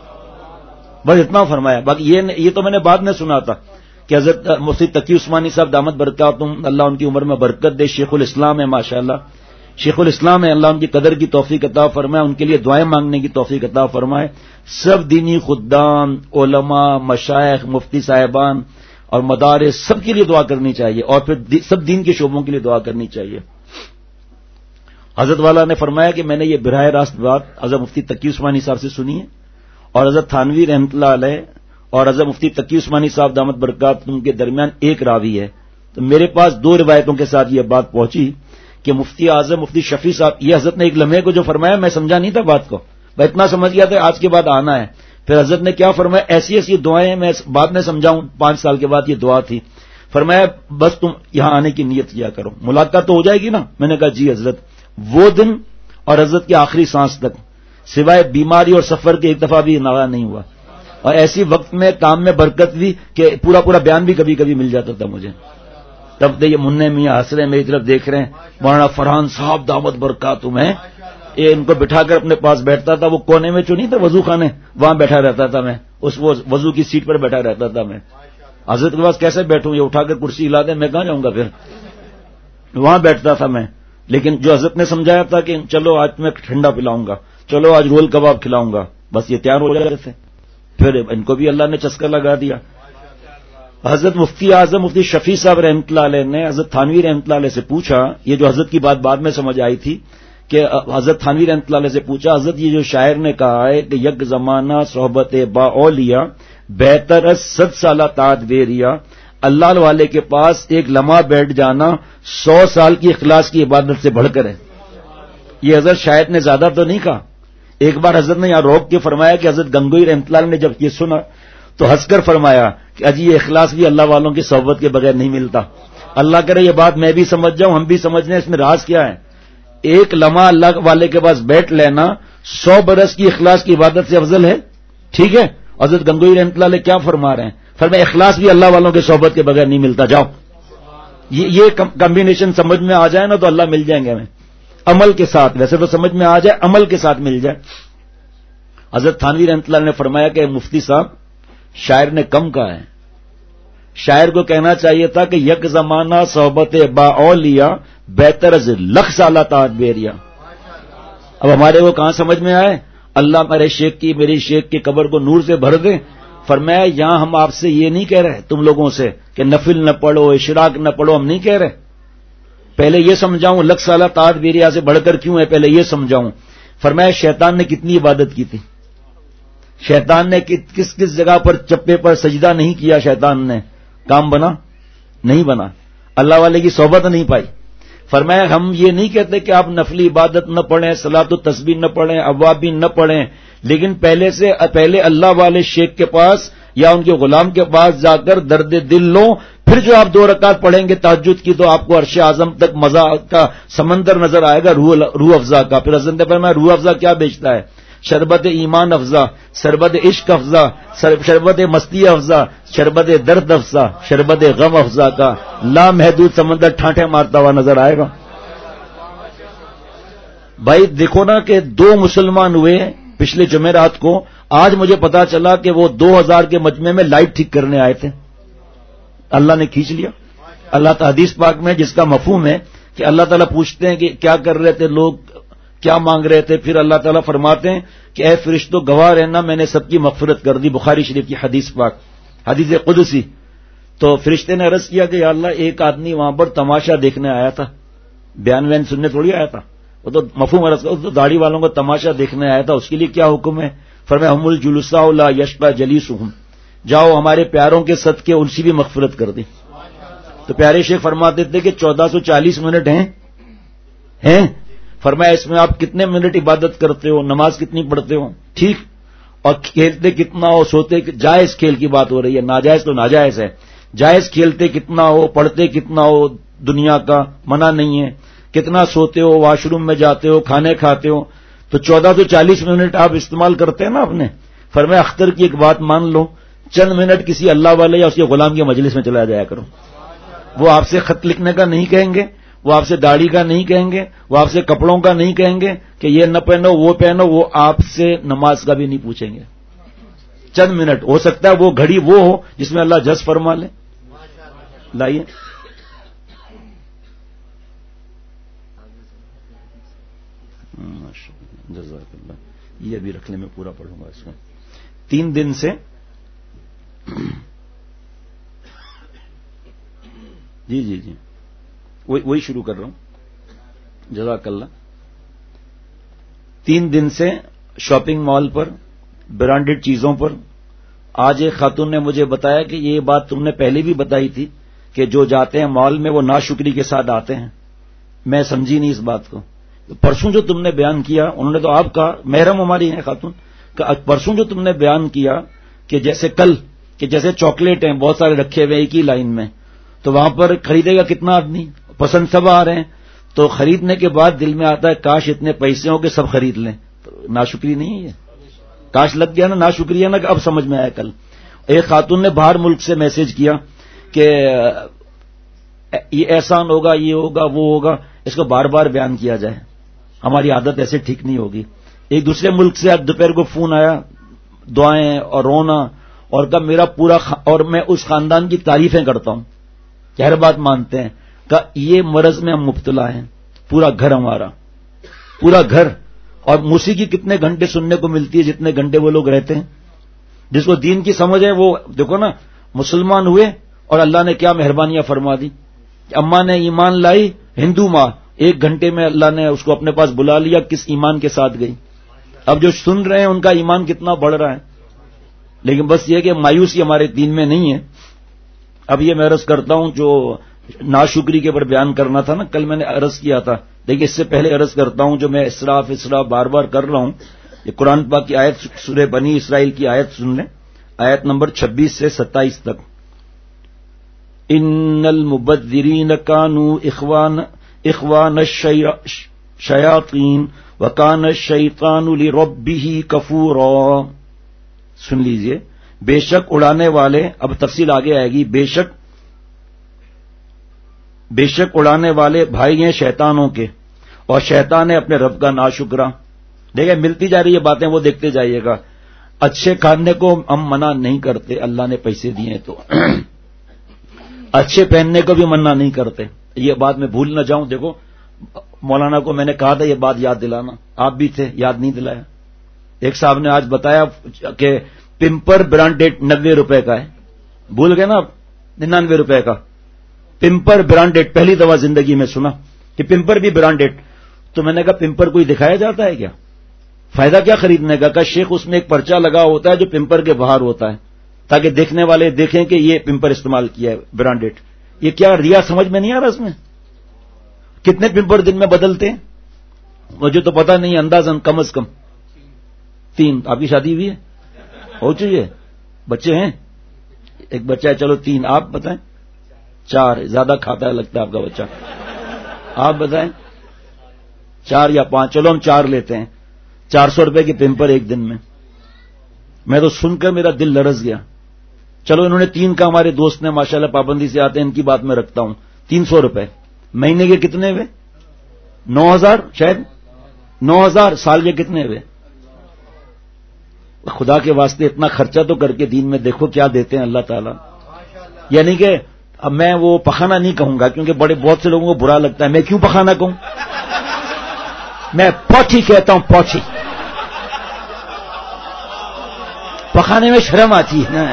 بس اتنا فرمایا. باقی یہ تو میں نے بعد میں سنا تھا کہ حضرت مفتی تقی عثمانی صاحب دامت برکاتہم, اللہ ان کی عمر میں برکت دے, شیخ الاسلام ہے ماشاءاللہ, شیخ الاسلام ہے, اللہ ان کی قدر کی توفیق عطا فرمائے, ان کے لیے دعائیں مانگنے کی توفیق عطا فرمائے. سب دینی خدام, علماء, مشائخ, مفتی صاحبان اور مدارس سب کے لیے دعا کرنی چاہیے, اور پھر سب دین کے شعبوں کے لیے دعا کرنی چاہیے. حضرت والا نے فرمایا کہ میں نے یہ براہ راست بات حضرت مفتی تقی عثمانی صاحب سے سنی ہے, اور حضرت تھانوی رحمۃ اللہ علیہ اور حضرت مفتی تقی عثمانی صاحب دامت برکاتہم کے درمیان ایک راوی ہے. تو میرے پاس 2 روایتوں کے ساتھ یہ بات پہنچی کہ مفتی اعظم مفتی شفیع صاحب, یہ حضرت نے ایک لمحے کو جو فرمایا میں سمجھا نہیں تھا بات کو, میں اتنا سمجھ گیا تھا آج کے بعد آنا ہے. پھر حضرت نے کیا فرمایا, ایسی ایسی دعائیں میں بعد میں سمجھاؤں, 5 سال کے بعد یہ دعا تھی. فرمایا بس تم یہاں آنے کی نیت کیا کرو, ملاقات تو ہو جائے گی نا. میں نے کہا جی حضرت. وہ دن اور حضرت کی آخری سانس تک سوائے بیماری اور سفر کے ایک دفعہ بھی ناغا نہیں ہوا, اور ایسی وقت میں کام میں برکت بھی کہ پورا بیان بھی کبھی کبھی مل جاتا تھا مجھے. تب یہ منع میاں ہنس رہے میری طرف دیکھ رہے ہیں, مولانا فرحان صاحب دعوت برکاتہم ہیں, یہ ان کو بٹھا کر اپنے پاس بیٹھتا تھا. وہ کونے میں جو نہیں تھا وضو خانے, وہاں بیٹھا رہتا تھا میں, اس وضو کی سیٹ پر بیٹھا رہتا تھا میں. حضرت کے پاس کیسے بیٹھوں, یہ اٹھا کر کرسی ہلا دیں, میں کہاں جاؤں گا پھر. وہاں بیٹھتا تھا میں. لیکن جو حضرت نے سمجھایا تھا کہ چلو آج میں ٹھنڈا پلاؤں گا, چلو آج رول کباب کھلاؤں گا, بس یہ تیار ہو جاتے تھے. پھر ان کو بھی اللہ نے چسکا لگا دیا. حضرت مفتی اعظم مفتی شفیع صاحب رحمۃ اللہ علیہ نے حضرت تھانوی رحمۃ اللہ علیہ سے پوچھا, یہ جو حضرت کی بات بعد میں سمجھ آئی تھی, کہ حضرت تھانوی رحمۃ اللہ علیہ سے پوچھا, حضرت یہ جو شاعر نے کہا ہے کہ یک زمانہ صحبت با اولیاء بہتر از 100 سالہ تعت بیریا, اللہ والے کے پاس ایک لمحہ بیٹھ جانا 100 سال کی اخلاص کی عبادت سے بڑھ کر ہے. یہ حضرت شاعر نے زیادہ تو نہیں کہا. ایک بار حضرت نے یہاں روک کے فرمایا کہ حضرت گنگوئی رحمۃ اللہ نے جب یہ سنا تو ہنس کر فرمایا کہ اجی یہ اخلاص بھی اللہ والوں کی صحبت کے بغیر نہیں ملتا. اللہ کرے یہ بات میں بھی سمجھ جاؤں, ہم بھی سمجھ لیں, اس میں راز کیا ہے. ایک لمحہ اللہ والے کے پاس بیٹھ لینا 100 برس کی اخلاص کی عبادت سے افضل ہے. ٹھیک ہے, حضرت گنگوئی رحمۃ اللہ علیہ کیا فرما رہے ہیں, فرمایا اخلاص بھی اللہ والوں کی صحبت کے بغیر نہیں ملتا. جاؤ, یہ کمبینیشن سمجھ میں آ جائے نا تو اللہ مل جائیں گے ہمیں عمل کے ساتھ. ویسے تو سمجھ میں آ جائے, عمل کے ساتھ مل جائے. حضرت تھانوی رحمۃ اللہ نے فرمایا کہ مفتی صاحب شاعر نے کم کہا ہے, شاعر کو کہنا چاہیے تھا کہ یک زمانہ صحبت با اولیاء بہتر از 100 سالہ تعت بیریا. اب ہمارے وہ کہاں سمجھ میں آئے, اللہ میری شیخ کی قبر کو نور سے بھر دیں. فرمایا یہاں ہم آپ سے یہ نہیں کہہ رہے تم لوگوں سے کہ نفل نہ پڑھو, اشراق نہ پڑھو, ہم نہیں کہہ رہے. پہلے یہ سمجھاؤں 100 سالہ تعت بیریا سے بڑھ کر کیوں ہے, پہلے یہ سمجھاؤں. فرمایا شیطان نے کتنی عبادت کی تھی, شیطان نے کس کس جگہ پر چپے پر سجدہ نہیں کیا شیطان نے, کام بنا نہیں بنا، اللہ والے کی صحبت نہیں پائی. فرمایا ہم یہ نہیں کہتے کہ آپ نفلی عبادت نہ پڑھیں، صلاۃ و تسبیح نہ پڑھیں، اوابین نہ پڑھیں، لیکن پہلے اللہ والے شیخ کے پاس یا ان کے غلام کے پاس جا کر درد دل لو، پھر جو آپ 2 رکعت پڑھیں گے تہجد کی تو آپ کو عرش اعظم تک مزہ کا سمندر نظر آئے گا، روح افزا کا. پھر حضرت نے فرمایا روح افزا کیا بیچتا ہے؟ شربت ایمان افزا، شربت عشق افزا، شربت مستی افزا، شربت درد افزا، شربت غم افزا کا لامحدود سمندر ٹھانٹے مارتا ہوا نظر آئے گا. بھائی دیکھو نا کہ 2 مسلمان ہوئے پچھلے جمعرات کو، آج مجھے پتا چلا کہ وہ 2000 کے مجمع میں لائٹ ٹھیک کرنے آئے تھے، اللہ نے کھینچ لیا. اللہ تعالیٰ حدیث پاک میں جس کا مفہوم ہے کہ اللہ تعالیٰ پوچھتے ہیں کہ کیا کر رہے تھے لوگ، کیا مانگ رہے تھے، پھر اللہ تعالیٰ فرماتے ہیں کہ اے فرشتوں گواہ رہنا میں نے سب کی مغفرت کر دی. بخاری شریف کی حدیث پاک، حدیث قدسی. تو فرشتے نے عرض کیا کہ یا اللہ ایک آدمی وہاں پر تماشا دیکھنے آیا تھا، بیان وین سننے تھوڑی آیا تھا، وہ تو مفہوم عرض تو داڑھی والوں کو تماشا دیکھنے آیا تھا، اس کے لیے کیا حکم ہے؟ فرمایا ہم الجلساء لا یشقى جلیسهم، جاؤ ہمارے پیاروں کے صدقے ان سے بھی مغفرت کر دی. تو پیارے شیخ فرماتے تھے کہ 1440 منٹ ہیں. فرمایا اس میں آپ کتنے منٹ عبادت کرتے ہو، نماز کتنی پڑھتے ہو، ٹھیک، اور کھیلتے کتنا ہو، سوتے جائز کھیل کی بات ہو رہی ہے، ناجائز تو ناجائز ہے. جائز کھیلتے کتنا ہو، پڑھتے کتنا ہو، دنیا کا منع نہیں ہے، کتنا سوتے ہو، واش روم میں جاتے ہو، کھانے کھاتے ہو، تو 1440 منٹ آپ استعمال کرتے ہیں نا اپنے. فرمایا اختر کی ایک بات مان لو، چند منٹ کسی اللہ والے یا اس کے غلام کے مجلس میں چلا جایا کرو. وہ آپ سے خط لکھنے کا نہیں کہیں گے، وہ آپ سے داڑھی کا نہیں کہیں گے، وہ آپ سے کپڑوں کا نہیں کہیں گے کہ یہ نہ پہنو وہ پہنو، وہ آپ سے نماز کا بھی نہیں پوچھیں گے. چند منٹ، ہو سکتا ہے وہ گھڑی وہ ہو جس میں اللہ جز فرما لے. لائیے جزاک اللہ، یہ ابھی رکھ لیں، میں پورا پڑھوں گا اس کو. 3 دن سے جی وہی شروع کر رہا ہوں. جزاک اللہ. 3 دن سے شاپنگ مال پر، برانڈڈ چیزوں پر. آج ایک خاتون نے مجھے بتایا کہ یہ بات تم نے پہلے بھی بتائی تھی کہ جو جاتے ہیں مال میں وہ ناشکری کے ساتھ آتے ہیں. میں سمجھی نہیں اس بات کو. پرسوں جو تم نے بیان کیا، انہوں نے تو آپ کا محرم ہماری ہیں خاتون، کہ پرسوں جو تم نے بیان کیا کہ جیسے کل کہ جیسے چاکلیٹ ہیں بہت سارے رکھے ہوئے ایک ہی لائن میں، تو وہاں پر خریدے گا کتنا آدمی، پسند سب آ رہے ہیں، تو خریدنے کے بعد دل میں آتا ہے کاش اتنے پیسے ہوں کہ سب خرید لیں. تو ناشکری نہیں ہے یہ، کاش لگ گیا نا، ناشکری ہے نا کہ اب سمجھ میں آیا. کل ایک خاتون نے باہر ملک سے میسج کیا کہ یہ احسان ہوگا، یہ ہوگا، وہ ہوگا، اس کو بار بار بیان کیا جائے، ہماری عادت ایسے ٹھیک نہیں ہوگی. ایک دوسرے ملک سے آج دوپہر کو فون آیا، دعائیں اور رونا، اور کہا میرا پورا اور میں اس خاندان کی تعریفیں کرتا ہوں کہ ہر بات مانتے ہیں، کہ یہ مرض میں ہم مبتلا ہیں، پورا گھر ہمارا، پورا گھر. اور موسیقی کتنے گھنٹے سننے کو ملتی ہے جتنے گھنٹے وہ لوگ رہتے ہیں. جس کو دین کی سمجھ ہے وہ دیکھو نا، مسلمان ہوئے اور اللہ نے کیا مہربانیاں فرما دی. اماں نے ایمان لائی، ہندو ماں، 1 گھنٹے میں اللہ نے اس کو اپنے پاس بلا لیا، کس ایمان کے ساتھ گئی. اب جو سن رہے ہیں ان کا ایمان کتنا بڑھ رہا ہے. لیکن بس یہ کہ مایوسی ہمارے دین میں نہیں ہے. اب یہ میں عرض کرتا ہوں جو ناشکری کے اوپر بیان کرنا تھا نا، کل میں نے عرض کیا تھا، لیکن اس سے پہلے عرض کرتا ہوں جو میں اسراف بار بار کر رہا ہوں، یہ قرآن پاک کی آیت سورہ بنی اسرائیل کی آیت سن لیں، آیت نمبر 26 سے 27 تک. ان المبذرین کانوا اخوان الشیاطین وکان الشیطان لربہ کفورا. سن لیجئے، بے شک اڑانے والے، اب تفصیل آگے آئے گی، بے شک اڑانے والے بھائی ہیں شیطانوں کے، اور شیطان ہے اپنے رب کا ناشکرا. دیکھیں ملتی جا رہی ہے باتیں، وہ دیکھتے جائیے گا. اچھے کھانے کو ہم منع نہیں کرتے، اللہ نے پیسے دیے تو اچھے پہننے کو بھی منع نہیں کرتے. یہ بات میں بھول نہ جاؤں. دیکھو مولانا کو میں نے کہا تھا یہ بات یاد دلانا، آپ بھی تھے، یاد نہیں دلایا. ایک صاحب نے آج بتایا کہ پمپر برانڈیڈ 90 روپے کا ہے، بھول گئے نا آپ، 99 روپے کا پمپر برانڈیڈ. پہلی دفعہ زندگی میں سنا کہ پمپر بھی برانڈیڈ. تو میں نے کہا پمپر کوئی دکھایا جاتا ہے کیا؟ فائدہ کیا خریدنے کا؟ کہ شیخ اس میں ایک پرچہ لگا ہوتا ہے جو پمپر کے باہر ہوتا ہے، تاکہ دیکھنے والے دیکھیں کہ یہ پمپر استعمال کیا ہے برانڈیڈ. یہ کیا ریا سمجھ میں نہیں آ رہا اس میں؟ کتنے پمپر دن میں بدلتے ہیں مجھے تو پتا نہیں, اندازاً کم از کم 3. آپ کی شادی ہوئی ہے؟ ہو چکی ہے؟ بچے ہیں؟ ایک بچہ ہے, چلو 3. آپ بتائیں؟ 4. زیادہ کھاتا ہے لگتا ہے آپ کا بچہ. آپ بتائیں 4 یا 5؟ چلو ہم 4 لیتے ہیں. 400 روپے کے پمپر ایک دن میں. میں تو سن کر میرا دل لرز گیا. چلو انہوں نے 3 کا, ہمارے دوست نے ماشاءاللہ پابندی سے آتے ہیں, ان کی بات میں رکھتا ہوں. 300 روپے مہینے کے کتنے ہوئے؟ 9000 شاید. 9000 سال کے کتنے ہوئے؟ خدا کے واسطے اتنا خرچہ تو کر کے دین میں دیکھو کیا دیتے ہیں اللہ تعالیٰ. یعنی کہ اب میں وہ پخانا نہیں کہوں گا کیونکہ بہت سے لوگوں کو برا لگتا ہے. میں کیوں پخانا کہوں؟ میں پوچھی کہتا ہوں, پوچھی. پخانے میں شرم آتی ہے.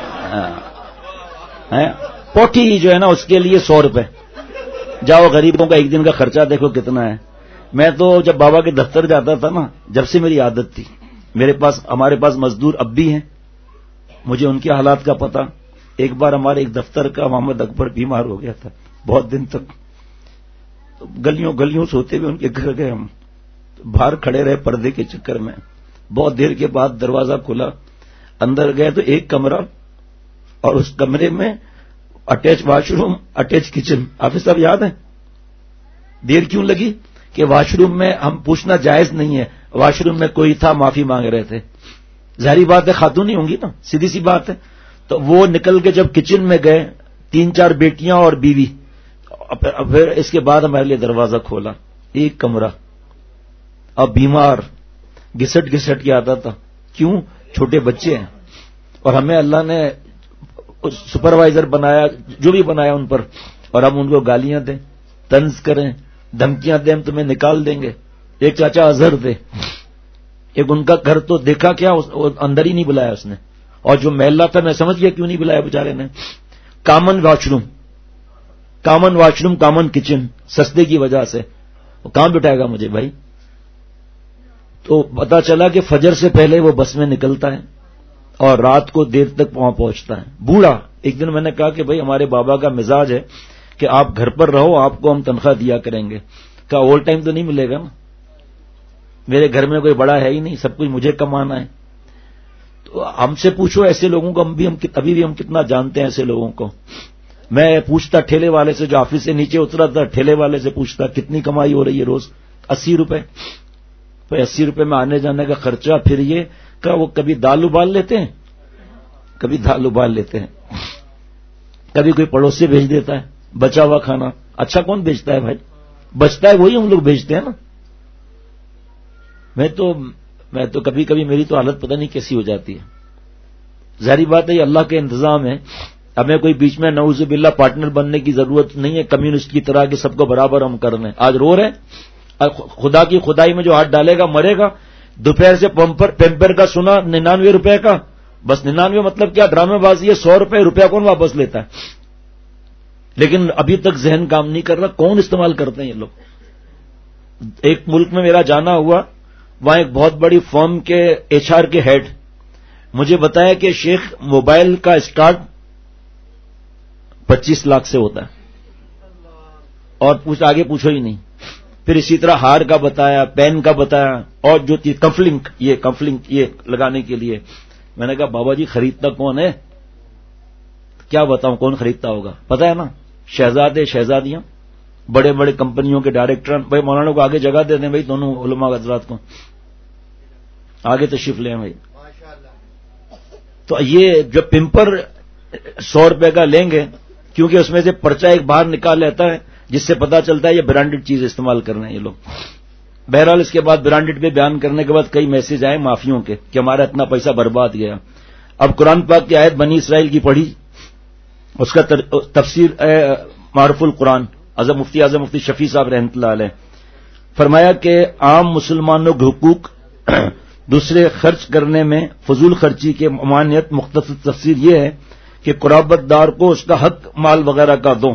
پوٹھی جو ہے نا اس کے لیے 100 روپے. جاؤ غریبوں کا ایک دن کا خرچہ دیکھو کتنا ہے. میں تو جب بابا کے دفتر جاتا تھا نا, جب سے میری عادت تھی, ہمارے پاس مزدور اب بھی ہیں, مجھے ان کے حالات کا پتا. ایک بار ہمارے ایک دفتر کا محمد اکبر بیمار ہو گیا تھا بہت دن تک. گلیوں سوتے ہوئے ان کے گھر گئے ہم, باہر کھڑے رہے پردے کے چکر میں. بہت دیر کے بعد دروازہ کھلا, اندر گئے تو ایک کمرہ اور اس کمرے میں attach wash room, attach kitchen. حافظ صاحب یاد ہے؟ دیر کیوں لگی کہ واش روم میں ہم پوچھنا جائز نہیں ہے, واش روم میں کوئی تھا معافی مانگ رہے تھے. ظاہری بات ہے خاتون ہی ہوں گی نا, سیدھی سی بات ہے. تو وہ نکل کے جب کچن میں گئے, 3-4 بیٹیاں اور بیوی, پھر اس کے بعد ہمارے لیے دروازہ کھولا. ایک کمرہ, اب بیمار, گھسٹ کے آتا تھا. کیوں؟ چھوٹے بچے ہیں اور ہمیں اللہ نے سپروائزر بنایا, جو بھی بنایا ان پر, اور ہم ان کو گالیاں دیں, طنز کریں, دھمکیاں دیں, ہم تمہیں نکال دیں گے. ایک چاچا اظہر تھے, ایک ان کا گھر تو دیکھا کیا, اندر ہی نہیں بلایا اس نے. اور جو محلہ تھا میں سمجھ گیا کیوں نہیں بلایا بیچارے نے. Common wash room, common kitchen, سستے کی وجہ سے. وہ کہاں بٹھائے گا مجھے بھائی؟ تو پتا چلا کہ فجر سے پہلے وہ بس میں نکلتا ہے اور رات کو دیر تک وہاں پہنچتا ہے. بوڑھا. ایک دن میں نے کہا کہ بھائی ہمارے بابا کا مزاج ہے کہ آپ گھر پر رہو, آپ کو ہم تنخواہ دیا کریں گے. کہا اول ٹائم تو نہیں ملے گا نا, میرے گھر میں کوئی بڑا ہے ہی نہیں, سب کچھ مجھے کمانا ہے. تو ہم سے پوچھو ایسے لوگوں کو, ابھی بھی ہم کتنا جانتے ہیں ایسے لوگوں کو. میں پوچھتا ٹھیلے والے سے, جو آفس سے نیچے اترا تھا, ٹھیلے والے سے پوچھتا کتنی کمائی ہو رہی ہے روز؟ 80 روپے. تو 80 روپے میں آنے جانے کا خرچہ, پھر یہ کہ وہ کبھی دال ابال لیتے ہیں, کبھی کوئی پڑوس سے بھیج دیتا ہے بچا ہوا کھانا. اچھا کون بیچتا ہے بھائی؟ بچتا ہے وہی ہم لوگ بیچتے ہیں نا. میں تو کبھی کبھی میری تو حالت پتہ نہیں کیسی ہو جاتی ہے. ظاہری بات ہے یہ اللہ کے انتظام ہے. ہمیں کوئی بیچ میں نعوذ باللہ پارٹنر بننے کی ضرورت نہیں ہے, کمیونسٹ کی طرح کہ سب کو برابر ہم کر لیں. آج رو رہے ہیں, خدا کی خدائی میں جو ہاتھ ڈالے گا مرے گا. دوپہر سے پمپر کا سنا 99 روپے کا, بس 99 مطلب کیا ڈرامے بازی ہے. 100 روپے, روپیہ کون واپس لیتا ہے؟ لیکن ابھی تک ذہن کام نہیں کر رہا, کون استعمال کرتے ہیں یہ لوگ. ایک ملک میں میرا جانا ہوا, وہاں ایک بہت بڑی فرم کے HR کے ہیڈ مجھے بتایا کہ شیخ موبائل کا اسٹارٹ 25 لاکھ سے ہوتا ہے, اور آگے پوچھو ہی نہیں. پھر اسی طرح ہار کا بتایا, پین کا بتایا, اور جو تھی کفلنگ یہ لگانے کے لیے. میں نے کہا بابا جی خریدتا کون ہے؟ کیا بتاؤں کون خریدتا ہوگا؟ پتہ ہے نا, شہزادے شہزادیاں, بڑے بڑے کمپنیوں کے ڈائریکٹر. بھائی مولانا کو آگے جگہ دے دیں بھائی, دونوں علماء حضرات کو آگے تشریف لیں بھائی. تو یہ جو پمپر 100 روپے کا لیں گے, کیونکہ اس میں سے پرچہ ایک باہر نکال لیتا ہے جس سے پتا چلتا ہے یہ برانڈڈ چیز استعمال کر رہے ہیں یہ لوگ. بہرحال اس کے بعد برانڈڈ پہ بیان کرنے کے بعد کئی میسج آئے معافیوں کے کہ ہمارا اتنا پیسہ برباد گیا. اب قرآن پاک کی آیت بنی اسرائیل کی پڑھی, اس کا تفسیر معرف القرآن مفتی اعظم مفتی شفیع صاحب رحمۃ اللہ علیہ فرمایا کہ عام مسلمانوں کے حقوق دوسرے خرچ کرنے میں فضول خرچی کے ممانعت مختصر تفسیر یہ ہے کہ قرابت دار کو اس کا حق مال وغیرہ کا دو.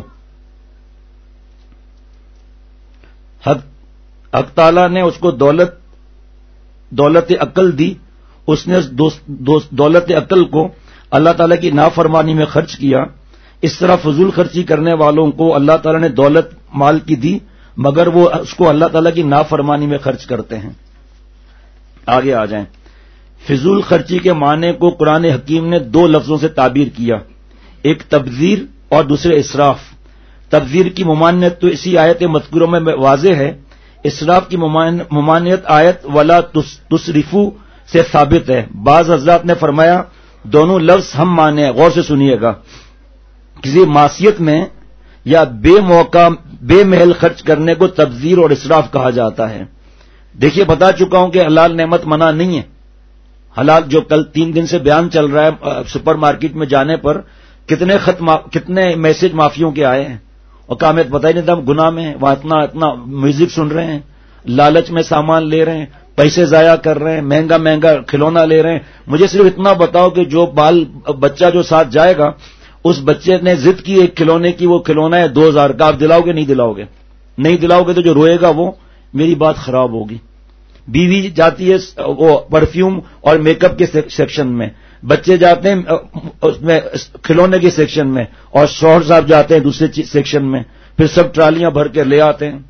حق تعالیٰ نے اس کو دولت عقل دی, اس نے دولت عقل کو اللہ تعالیٰ کی نافرمانی میں خرچ کیا، اس طرح فضول خرچی کرنے والوں کو اللہ تعالیٰ نے دولت مال کی دی مگر وہ اس کو اللہ تعالیٰ کی نافرمانی میں خرچ کرتے ہیں۔ آگے آ جائیں۔ فضول خرچی کے معنی کو قرآن حکیم نے 2 لفظوں سے تعبیر کیا، ایک تبذیر اور دوسرے اسراف۔ تبذیر کی ممانعت تو اسی آیت مذکورہ میں واضح ہے، اسراف کی ممانعت آیت ولا تسرفوا سے ثابت ہے۔ بعض حضرات نے فرمایا دونوں لفظ ہم مانے، غور سے سنیے گا، کسی معصیت میں یا بے موقع بے محل خرچ کرنے کو تبذیر اور اسراف کہا جاتا ہے۔ دیکھیے بتا چکا ہوں کہ حلال نعمت منع نہیں ہے، حلال جو کل 3 دن سے بیان چل رہا ہے، سپر مارکیٹ میں جانے پر کتنے میسج مافیوں کے آئے ہیں اور کہا ہمیں پتہ ہی نہیں تھا ہم گناہ میں ہیں، وہاں اتنا میوزک سن رہے ہیں، لالچ میں سامان لے رہے ہیں، پیسے ضائع کر رہے ہیں، مہنگا مہنگا کھلونا لے رہے ہیں۔ مجھے صرف اتنا بتاؤ کہ جو بچہ جو ساتھ جائے گا اس بچے نے ضد کی ایک کھلونے کی، وہ کھلونا ہے 2000 کا، آپ دلاؤ گے نہیں دلاؤ گے؟ نہیں دلاؤ گے تو جو روئے گا وہ میری بات خراب ہوگی۔ بیوی جاتی ہے وہ پرفیوم اور میک اپ کے سیکشن میں، بچے جاتے ہیں اس میں کھلونے کے سیکشن میں، اور شوہر صاحب جاتے ہیں دوسرے سیکشن میں، پھر سب ٹرالیاں بھر کے لے آتے ہیں۔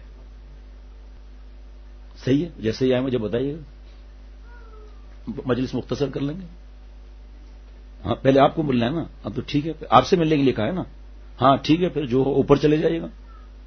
صحیح ہے؟ جیسے ہی آئے مجھے بتائیے، مجلس مختصر کر لیں گے۔ ہاں پہلے آپ کو ملنا ہے نا، اب تو ٹھیک ہے، آپ سے ملنے کے لیے کہا ہے نا، ہاں ٹھیک ہے، پھر جو اوپر چلے جائیے گا۔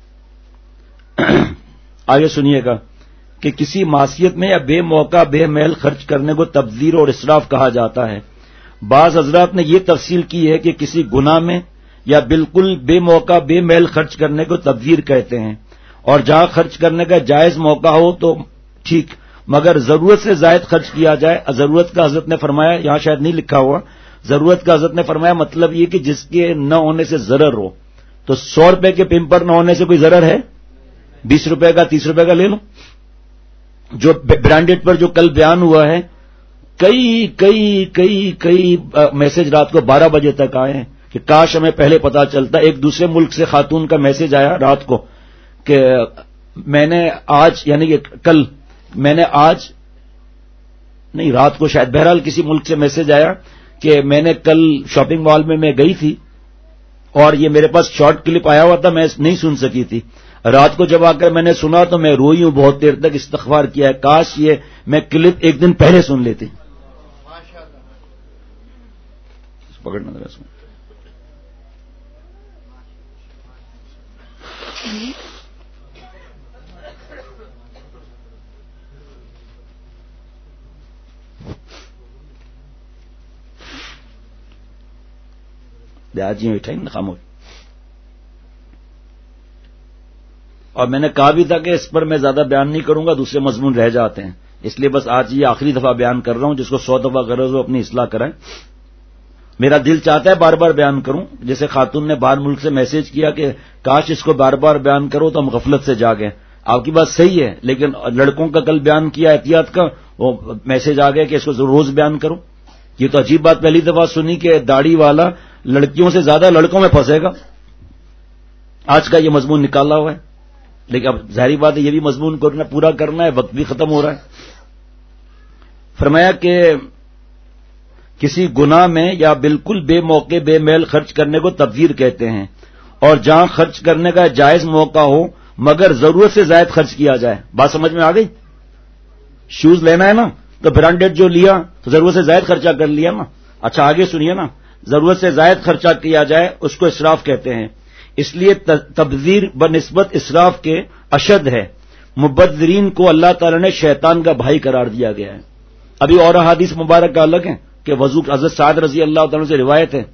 آگے سنیے گا کہ کسی معصیت میں یا بے موقع بے محل خرچ کرنے کو تبذیر اور اسراف کہا جاتا ہے۔ بعض حضرات نے یہ تفصیل کی ہے کہ کسی گناہ میں یا بالکل بے موقع بے محل خرچ کرنے کو تبذیر کہتے ہیں، اور جہاں خرچ کرنے کا جائز موقع ہو تو ٹھیک، مگر ضرورت سے زائد خرچ کیا جائے۔ ضرورت کا حضرت نے فرمایا، یہاں شاید نہیں لکھا ہوا، ضرورت کا حضرت نے فرمایا مطلب یہ کہ جس کے نہ ہونے سے ضرر ہو۔ تو 100 روپے کے پمپر نہ ہونے سے کوئی ضرر ہے؟ 20 روپے کا 30 روپے کا لے لو۔ جو برانڈیڈ پر جو کل بیان ہوا ہے، کئی کئی کئی کئی میسج رات کو 12 بجے تک آئے ہیں کہ کاش ہمیں پہلے پتا چلتا۔ ایک دوسرے ملک سے خاتون کا میسج آیا رات کو کہ میں نے آج، یعنی کہ کل میں نے آج نہیں رات کو شاید، بہرحال کسی ملک سے میسج آیا کہ میں نے کل شاپنگ مال میں گئی تھی اور یہ میرے پاس شارٹ کلپ آیا ہوا تھا، میں نہیں سن سکی تھی۔ رات کو جب آ کر میں نے سنا تو میں روئی ہوں، بہت دیر تک استغفار کیا ہے، کاش یہ میں کلپ ایک دن پہلے سن لیتی۔ پکڑنا ذرا سن۔ جی بیٹھا ہی نا خاموش۔ اور میں نے کہا بھی تھا کہ اس پر میں زیادہ بیان نہیں کروں گا، دوسرے مضمون رہ جاتے ہیں، اس لیے بس آج یہ آخری دفعہ بیان کر رہا ہوں، جس کو 100 دفعہ غرض ہو اپنی اصلاح کرائیں۔ میرا دل چاہتا ہے بار بار بیان کروں، جیسے خاتون نے باہر ملک سے میسج کیا کہ کاش اس کو بار بار بیان کرو تو ہم غفلت سے جاگیں۔ آپ کی بات صحیح ہے، لیکن لڑکوں کا کل بیان کیا احتیاط کا، وہ میسج آ گیا کہ اس کو روز بیان کرو۔ یہ تو عجیب بات پہلی دفعہ سنی کہ داڑھی والا لڑکیوں سے زیادہ لڑکوں میں پھنسے گا۔ آج کا یہ مضمون نکالا ہوا ہے، لیکن اب ظاہری بات ہے یہ بھی مضمون کو پورا کرنا ہے، وقت بھی ختم ہو رہا ہے۔ فرمایا کہ کسی گناہ میں یا بالکل بے موقع بے محل خرچ کرنے کو تبذیر کہتے ہیں، اور جہاں خرچ کرنے کا جائز موقع ہو مگر ضرورت سے زائد خرچ کیا جائے۔ بات سمجھ میں آ گئی؟ شوز لینا ہے نا تو برانڈیڈ جو لیا تو ضرورت سے زائد خرچہ کر لیا نا۔ اچھا آگے سنیے نا، ضرورت سے زائد خرچہ کیا جائے اس کو اسراف کہتے ہیں، اس لیے تبذیر بنسبت اسراف کے اشد ہے۔ مبذرین کو اللہ تعالی نے شیطان کا بھائی قرار دیا گیا ہے۔ ابھی اور احادیث مبارک کا الگ ہیں کہ وضو حضرت سعد رضی اللہ تعالی سے روایت ہے،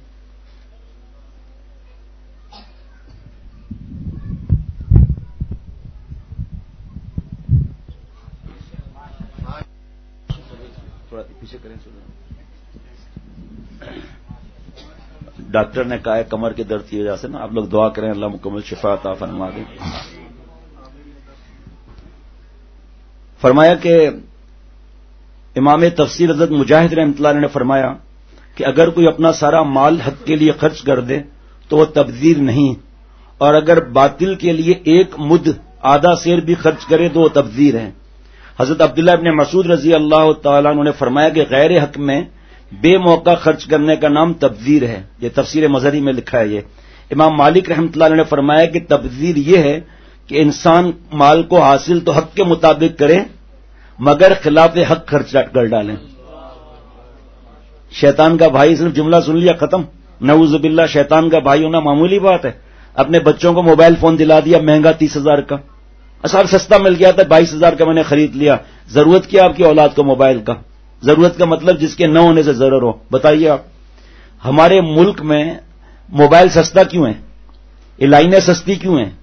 ڈاکٹر نے کہا ہے کمر کے درد کی وجہ سے نا، آپ لوگ دعا کریں اللہ مکمل شفا عطا فرما دے۔ فرمایا کہ امام تفسیر حضرت مجاہد رحمۃ اللہ علیہ نے فرمایا کہ اگر کوئی اپنا سارا مال حق کے لیے خرچ کر دے تو وہ تبذیر نہیں، اور اگر باطل کے لیے ایک مد آدھا سیر بھی خرچ کرے تو وہ تبذیر ہے۔ حضرت عبداللہ ابن مسعود رضی اللہ تعالیٰ عنہ نے فرمایا کہ غیر حق میں بے موقع خرچ کرنے کا نام تبذیر ہے. یہ تفسیر مظہری میں لکھا ہے. یہ امام مالک رحمۃ اللہ علیہ نے فرمایا کہ تبذیر یہ ہے کہ انسان مال کو حاصل تو حق کے مطابق کرے مگر خلاف حق خرچ کر ڈالیں. شیطان کا بھائی صرف جملہ سن لیا ختم. نعوذ باللہ، شیطان کا بھائی ہونا معمولی بات ہے. اپنے بچوں کو موبائل فون دلا دیا مہنگا 30,000 کا، اصل سستا مل گیا تھا 22,000 کا میں نے خرید لیا. ضرورت کیا آپ کی اولاد کو موبائل کا؟ ضرورت کا مطلب جس کے نہ ہونے سے ضرر ہو. بتائیے آپ ہمارے ملک میں موبائل سستا کیوں ہے؟ یہ لائنیں سستی کیوں ہیں؟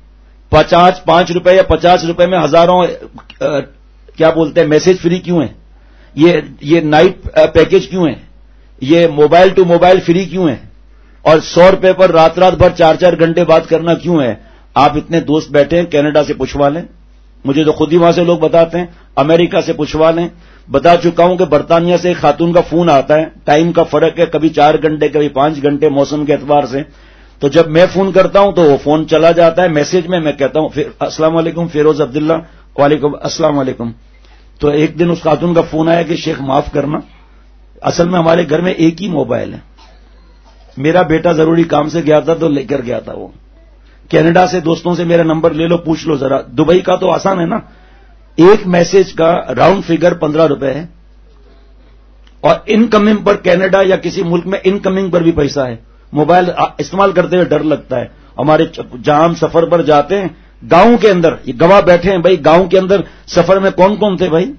5 روپے یا 50 روپے میں ہزاروں کیا بولتے ہیں میسج فری کیوں ہیں؟ یہ نائٹ پیکج کیوں ہیں؟ یہ موبائل ٹو موبائل فری کیوں ہیں؟ اور 100 روپے پر رات بھر 4 گھنٹے بات کرنا کیوں ہے؟ آپ اتنے دوست بیٹھے ہیں، کینیڈا سے پوچھوا لیں، مجھے تو خود ہی وہاں سے لوگ بتاتے ہیں، امریکہ سے پوچھوا لیں. بتا چکا ہوں کہ برطانیہ سے ایک خاتون کا فون آتا ہے، ٹائم کا فرق ہے، کبھی 4 گھنٹے کبھی 5 گھنٹے موسم کے اعتبار سے. تو جب میں فون کرتا ہوں تو وہ فون چلا جاتا ہے، میسج میں کہتا ہوں السلام علیکم فیروز عبداللہ. وعلیکم السلام علیکم. تو ایک دن اس خاتون کا فون آیا کہ شیخ معاف کرنا، اصل میں ہمارے گھر میں ایک ہی موبائل ہے، میرا بیٹا ضروری کام سے گیا تھا تو لے کر گیا تھا. وہ کینیڈا سے دوستوں سے میرا نمبر لے لو پوچھ لو ذرا. دبئی کا تو آسان ہے نا، ایک میسج کا راؤنڈ فگر 15 روپے ہے، اور انکمنگ پر کینیڈا یا کسی ملک میں انکمنگ پر بھی پیسہ ہے. موبائل استعمال کرتے ہوئے ڈر لگتا ہے. ہمارے جہاں ہم سفر پر جاتے ہیں گاؤں کے اندر، یہ گواہ بیٹھے ہیں بھائی، گاؤں کے اندر سفر میں کون کون تھے بھائی؟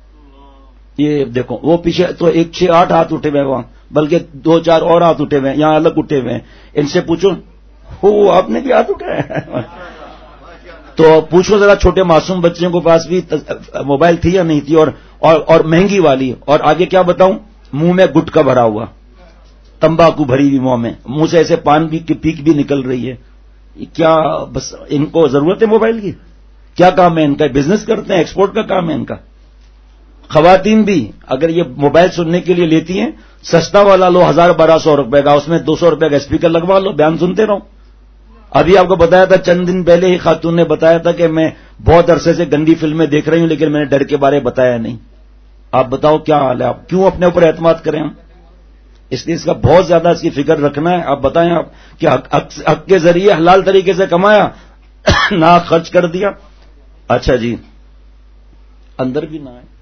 یہ دیکھو وہ پیچھے تو 6-8 ہاتھ اٹھے ہوئے وہاں، بلکہ 2-4 اور ہاتھ اٹھے ہوئے ہیں، یہاں الگ اٹھے ہوئے ہیں. ان سے پوچھو ہو آپ نے بھی ہاتھ اٹھایا؟ تو پوچھو ذرا چھوٹے معصوم بچوں کے پاس بھی موبائل تھی یا نہیں تھی، اور مہنگی والی. اور آگے کیا بتاؤں، منہ میں گٹکا بھرا ہوا، تمباکو بھری ہوئی منہ سے ایسے پان کی پیک بھی نکل رہی ہے. کیا بس ان کو ضرورت ہے موبائل کی؟ کیا کام ہے ان کا؟ بزنس کرتے ہیں، ایکسپورٹ کا کام ہے ان کا. خواتین بھی اگر یہ موبائل سننے کے لیے لیتی ہیں، سستا والا لو 1000-1200 روپے کا، اس میں 200 روپے کا اسپیکر لگوا لو، بیان سنتے رہو. ابھی آپ کو بتایا تھا چند دن پہلے ہی خاتون نے بتایا تھا کہ میں بہت عرصے سے گندی فلمیں دیکھ رہی ہوں لیکن میں نے ڈر کے بارے بتایا نہیں. آپ بتاؤ کیا حال ہے؟ آپ کیوں اپنے اوپر اعتماد کریں ہم؟ اس لیے اس کا بہت زیادہ اس کی فکر رکھنا ہے. آپ بتائیں آپ کہ حق کے ذریعے حلال طریقے سے کمایا، نہ خرچ کر دیا. اچھا جی اندر بھی نہ ہے.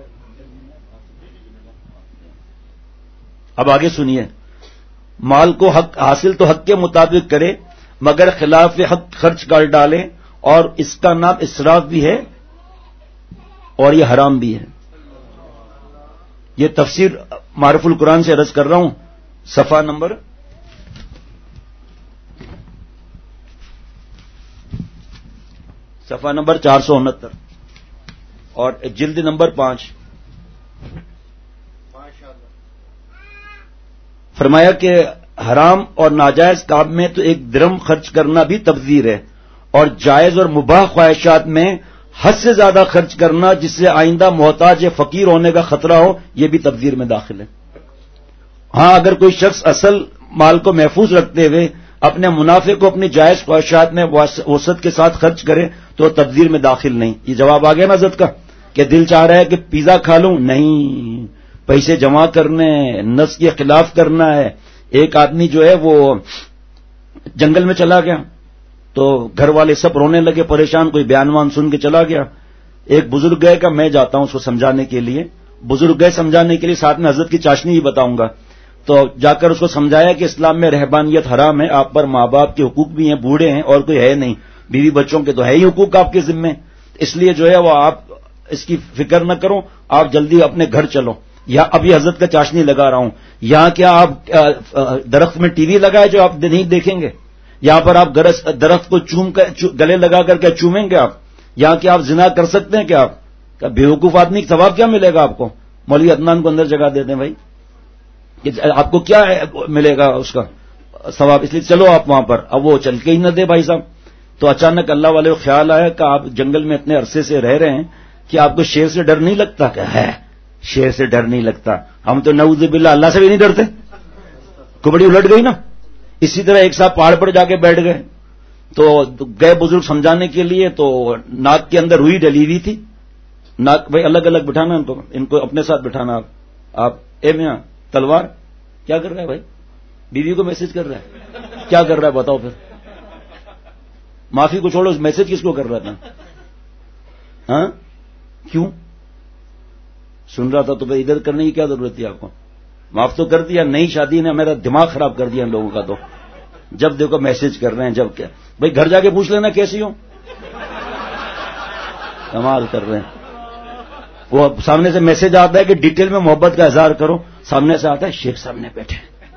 اب آگے سنیے، مال کو حق حاصل تو حق کے مطابق کرے مگر خلاف حق خرچ کر ڈالے، اور اس کا نام اسراف بھی ہے اور یہ حرام بھی ہے. یہ تفسیر معرف القرآن سے عرض کر رہا ہوں، صفحہ نمبر 469 اور جلد نمبر 5. فرمایا کہ حرام اور ناجائز کام میں تو 1 درہم خرچ کرنا بھی تبذیر ہے، اور جائز اور مباح خواہشات میں حد سے زیادہ خرچ کرنا جس سے آئندہ محتاج یا فقیر ہونے کا خطرہ ہو، یہ بھی تبذیر میں داخل ہے. ہاں اگر کوئی شخص اصل مال کو محفوظ رکھتے ہوئے اپنے منافع کو اپنی جائز خواہشات میں وسعت کے ساتھ خرچ کرے تو تبذیر میں داخل نہیں. یہ جواب آ گیا نا حضرت کا کہ دل چاہ رہا ہے کہ پیزا کھا لوں، نہیں، پیسے جمع کرنے، نفس کے خلاف کرنا ہے. ایک آدمی جو ہے وہ جنگل میں چلا گیا تو گھر والے سب رونے لگے، پریشان، کوئی بیان سن کے چلا گیا. ایک بزرگ گئے کہ میں جاتا ہوں اس کو سمجھانے کے لیے. بزرگ گئے سمجھانے کے لیے، ساتھ میں حضرت کی چاشنی ہی بتاؤں گا. تو جا کر اس کو سمجھایا کہ اسلام میں رہبانیت حرام ہے، آپ پر ماں باپ کے حقوق بھی ہیں، بوڑھے ہیں اور کوئی ہے نہیں، بیوی بچوں کے تو ہے ہی حقوق آپ کے ذمے، اس لیے جو ہے وہ آپ اس کی فکر نہ کرو، آپ جلدی اپنے گھر چلو. یا ابھی حضرت کا چاشنی لگا رہا ہوں، یہاں کیا آپ درخت میں ٹی وی لگائے جو آپ نہیں دیکھیں گے؟ یہاں پر آپ درخت کو گلے لگا کر کے چومیں گے آپ؟ یہاں کیا آپ زنا کر سکتے ہیں؟ کیا آپ بیوقوف آدمی ثواب کیا ملے گا آپ کو؟ مولوی عدنان کو اندر جگہ دے دیں بھائی، آپ کو کیا ملے گا اس کا ثواب؟ اس لیے چلو آپ وہاں پر. اب وہ چل کے ہی نہ دے بھائی صاحب. تو اچانک اللہ والے کو خیال آیا کہ آپ جنگل میں اتنے عرصے سے رہ رہے ہیں کہ آپ کو شیر سے ڈر نہیں لگتا؟ کہ ہے شیر سے ڈر نہیں لگتا، ہم تو نعوذ باللہ اللہ سے بھی نہیں ڈرتے. کو بڑی الٹ گئی نا. اسی طرح ایک صاحب پہاڑ پر جا کے بیٹھ گئے تو گئے بزرگ سمجھانے کے لیے، تو ناک کے اندر روئی ڈلی ہوئی تھی. ناک بھائی الگ الگ بٹھانا ان کو اپنے ساتھ بٹھانا. آپ اے میاں تلوار کیا کر رہا ہے بھائی؟ بیوی کو میسج کر رہا ہے، کیا کر رہا ہے بتاؤ پھر؟ معافی کو چھوڑو، میسج کس کو کر رہا تھا؟ ہاں کیوں سن رہا تھا تو پھر ادھر کرنے کی کیا ضرورت تھی آپ کو؟ معاف تو کر دیا. نئی شادی نے میرا دماغ خراب کر دیا ان لوگوں کا. تو جب دیکھو میسج کر رہے ہیں، جب کیا بھائی گھر جا کے پوچھ لینا کیسی ہو. کمال کر رہے ہیں. وہ سامنے سے میسج آتا ہے کہ ڈیٹیل میں محبت کا اظہار کرو، سامنے سے آتا ہے شیخ سامنے بیٹھے.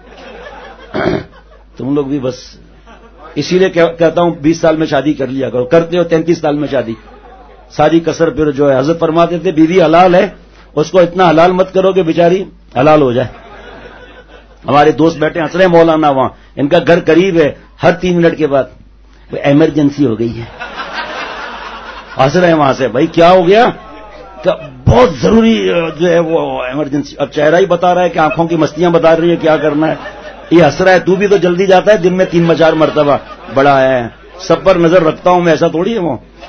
تم لوگ بھی بس اسی لیے کہتا ہوں 20 سال میں شادی کر لیا کرو. کرتے ہو 33 سال میں شادی. ساری کسر پھر جو ہے حضرت فرماتے تھے بیوی حلال ہے، اس کو اتنا حلال مت کرو کہ بیچاری حلال ہو جائے. ہمارے دوست بیٹھے ہنس رہے ہیں مولانا وہاں، ان کا گھر قریب ہے، ہر 3 منٹ کے بعد ایمرجنسی ہو گئی ہے. ہنس رہے ہیں وہاں سے. بھائی کیا ہو گیا؟ بہت ضروری جو ہے وہ ایمرجنسی. اب چہرہ ہی بتا رہا ہے کہ آنکھوں کی مستیاں بتا رہی ہے کیا کرنا ہے. یہ ہنس رہا ہے. تو بھی تو جلدی جاتا ہے دن میں 3-4 مرتبہ. بڑا ہے سب پر نظر رکھتا ہوں میں، ایسا تھوڑی ہے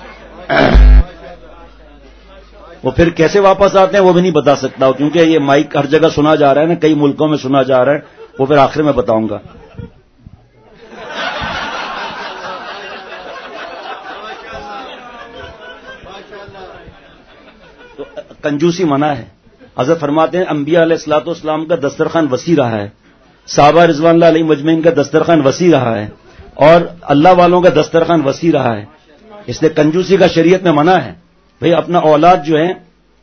وہ پھر کیسے واپس آتے ہیں وہ بھی نہیں بتا سکتا، کیونکہ یہ مائک ہر جگہ سنا جا رہا ہے نا، کئی ملکوں میں سنا جا رہا ہے. وہ پھر آخر میں بتاؤں گا. تو کنجوسی منع ہے. حضرت فرماتے ہیں انبیاء علیہ الصلوۃ والسلام کا دسترخوان وسیع رہا ہے، صحابہ رضوان اللہ علیہ مجمعین کا دسترخوان وسیع رہا ہے، اور اللہ والوں کا دسترخوان وسیع رہا ہے. اس لیے کنجوسی کا شریعت میں منع ہے. بھئی اپنا اولاد جو ہے،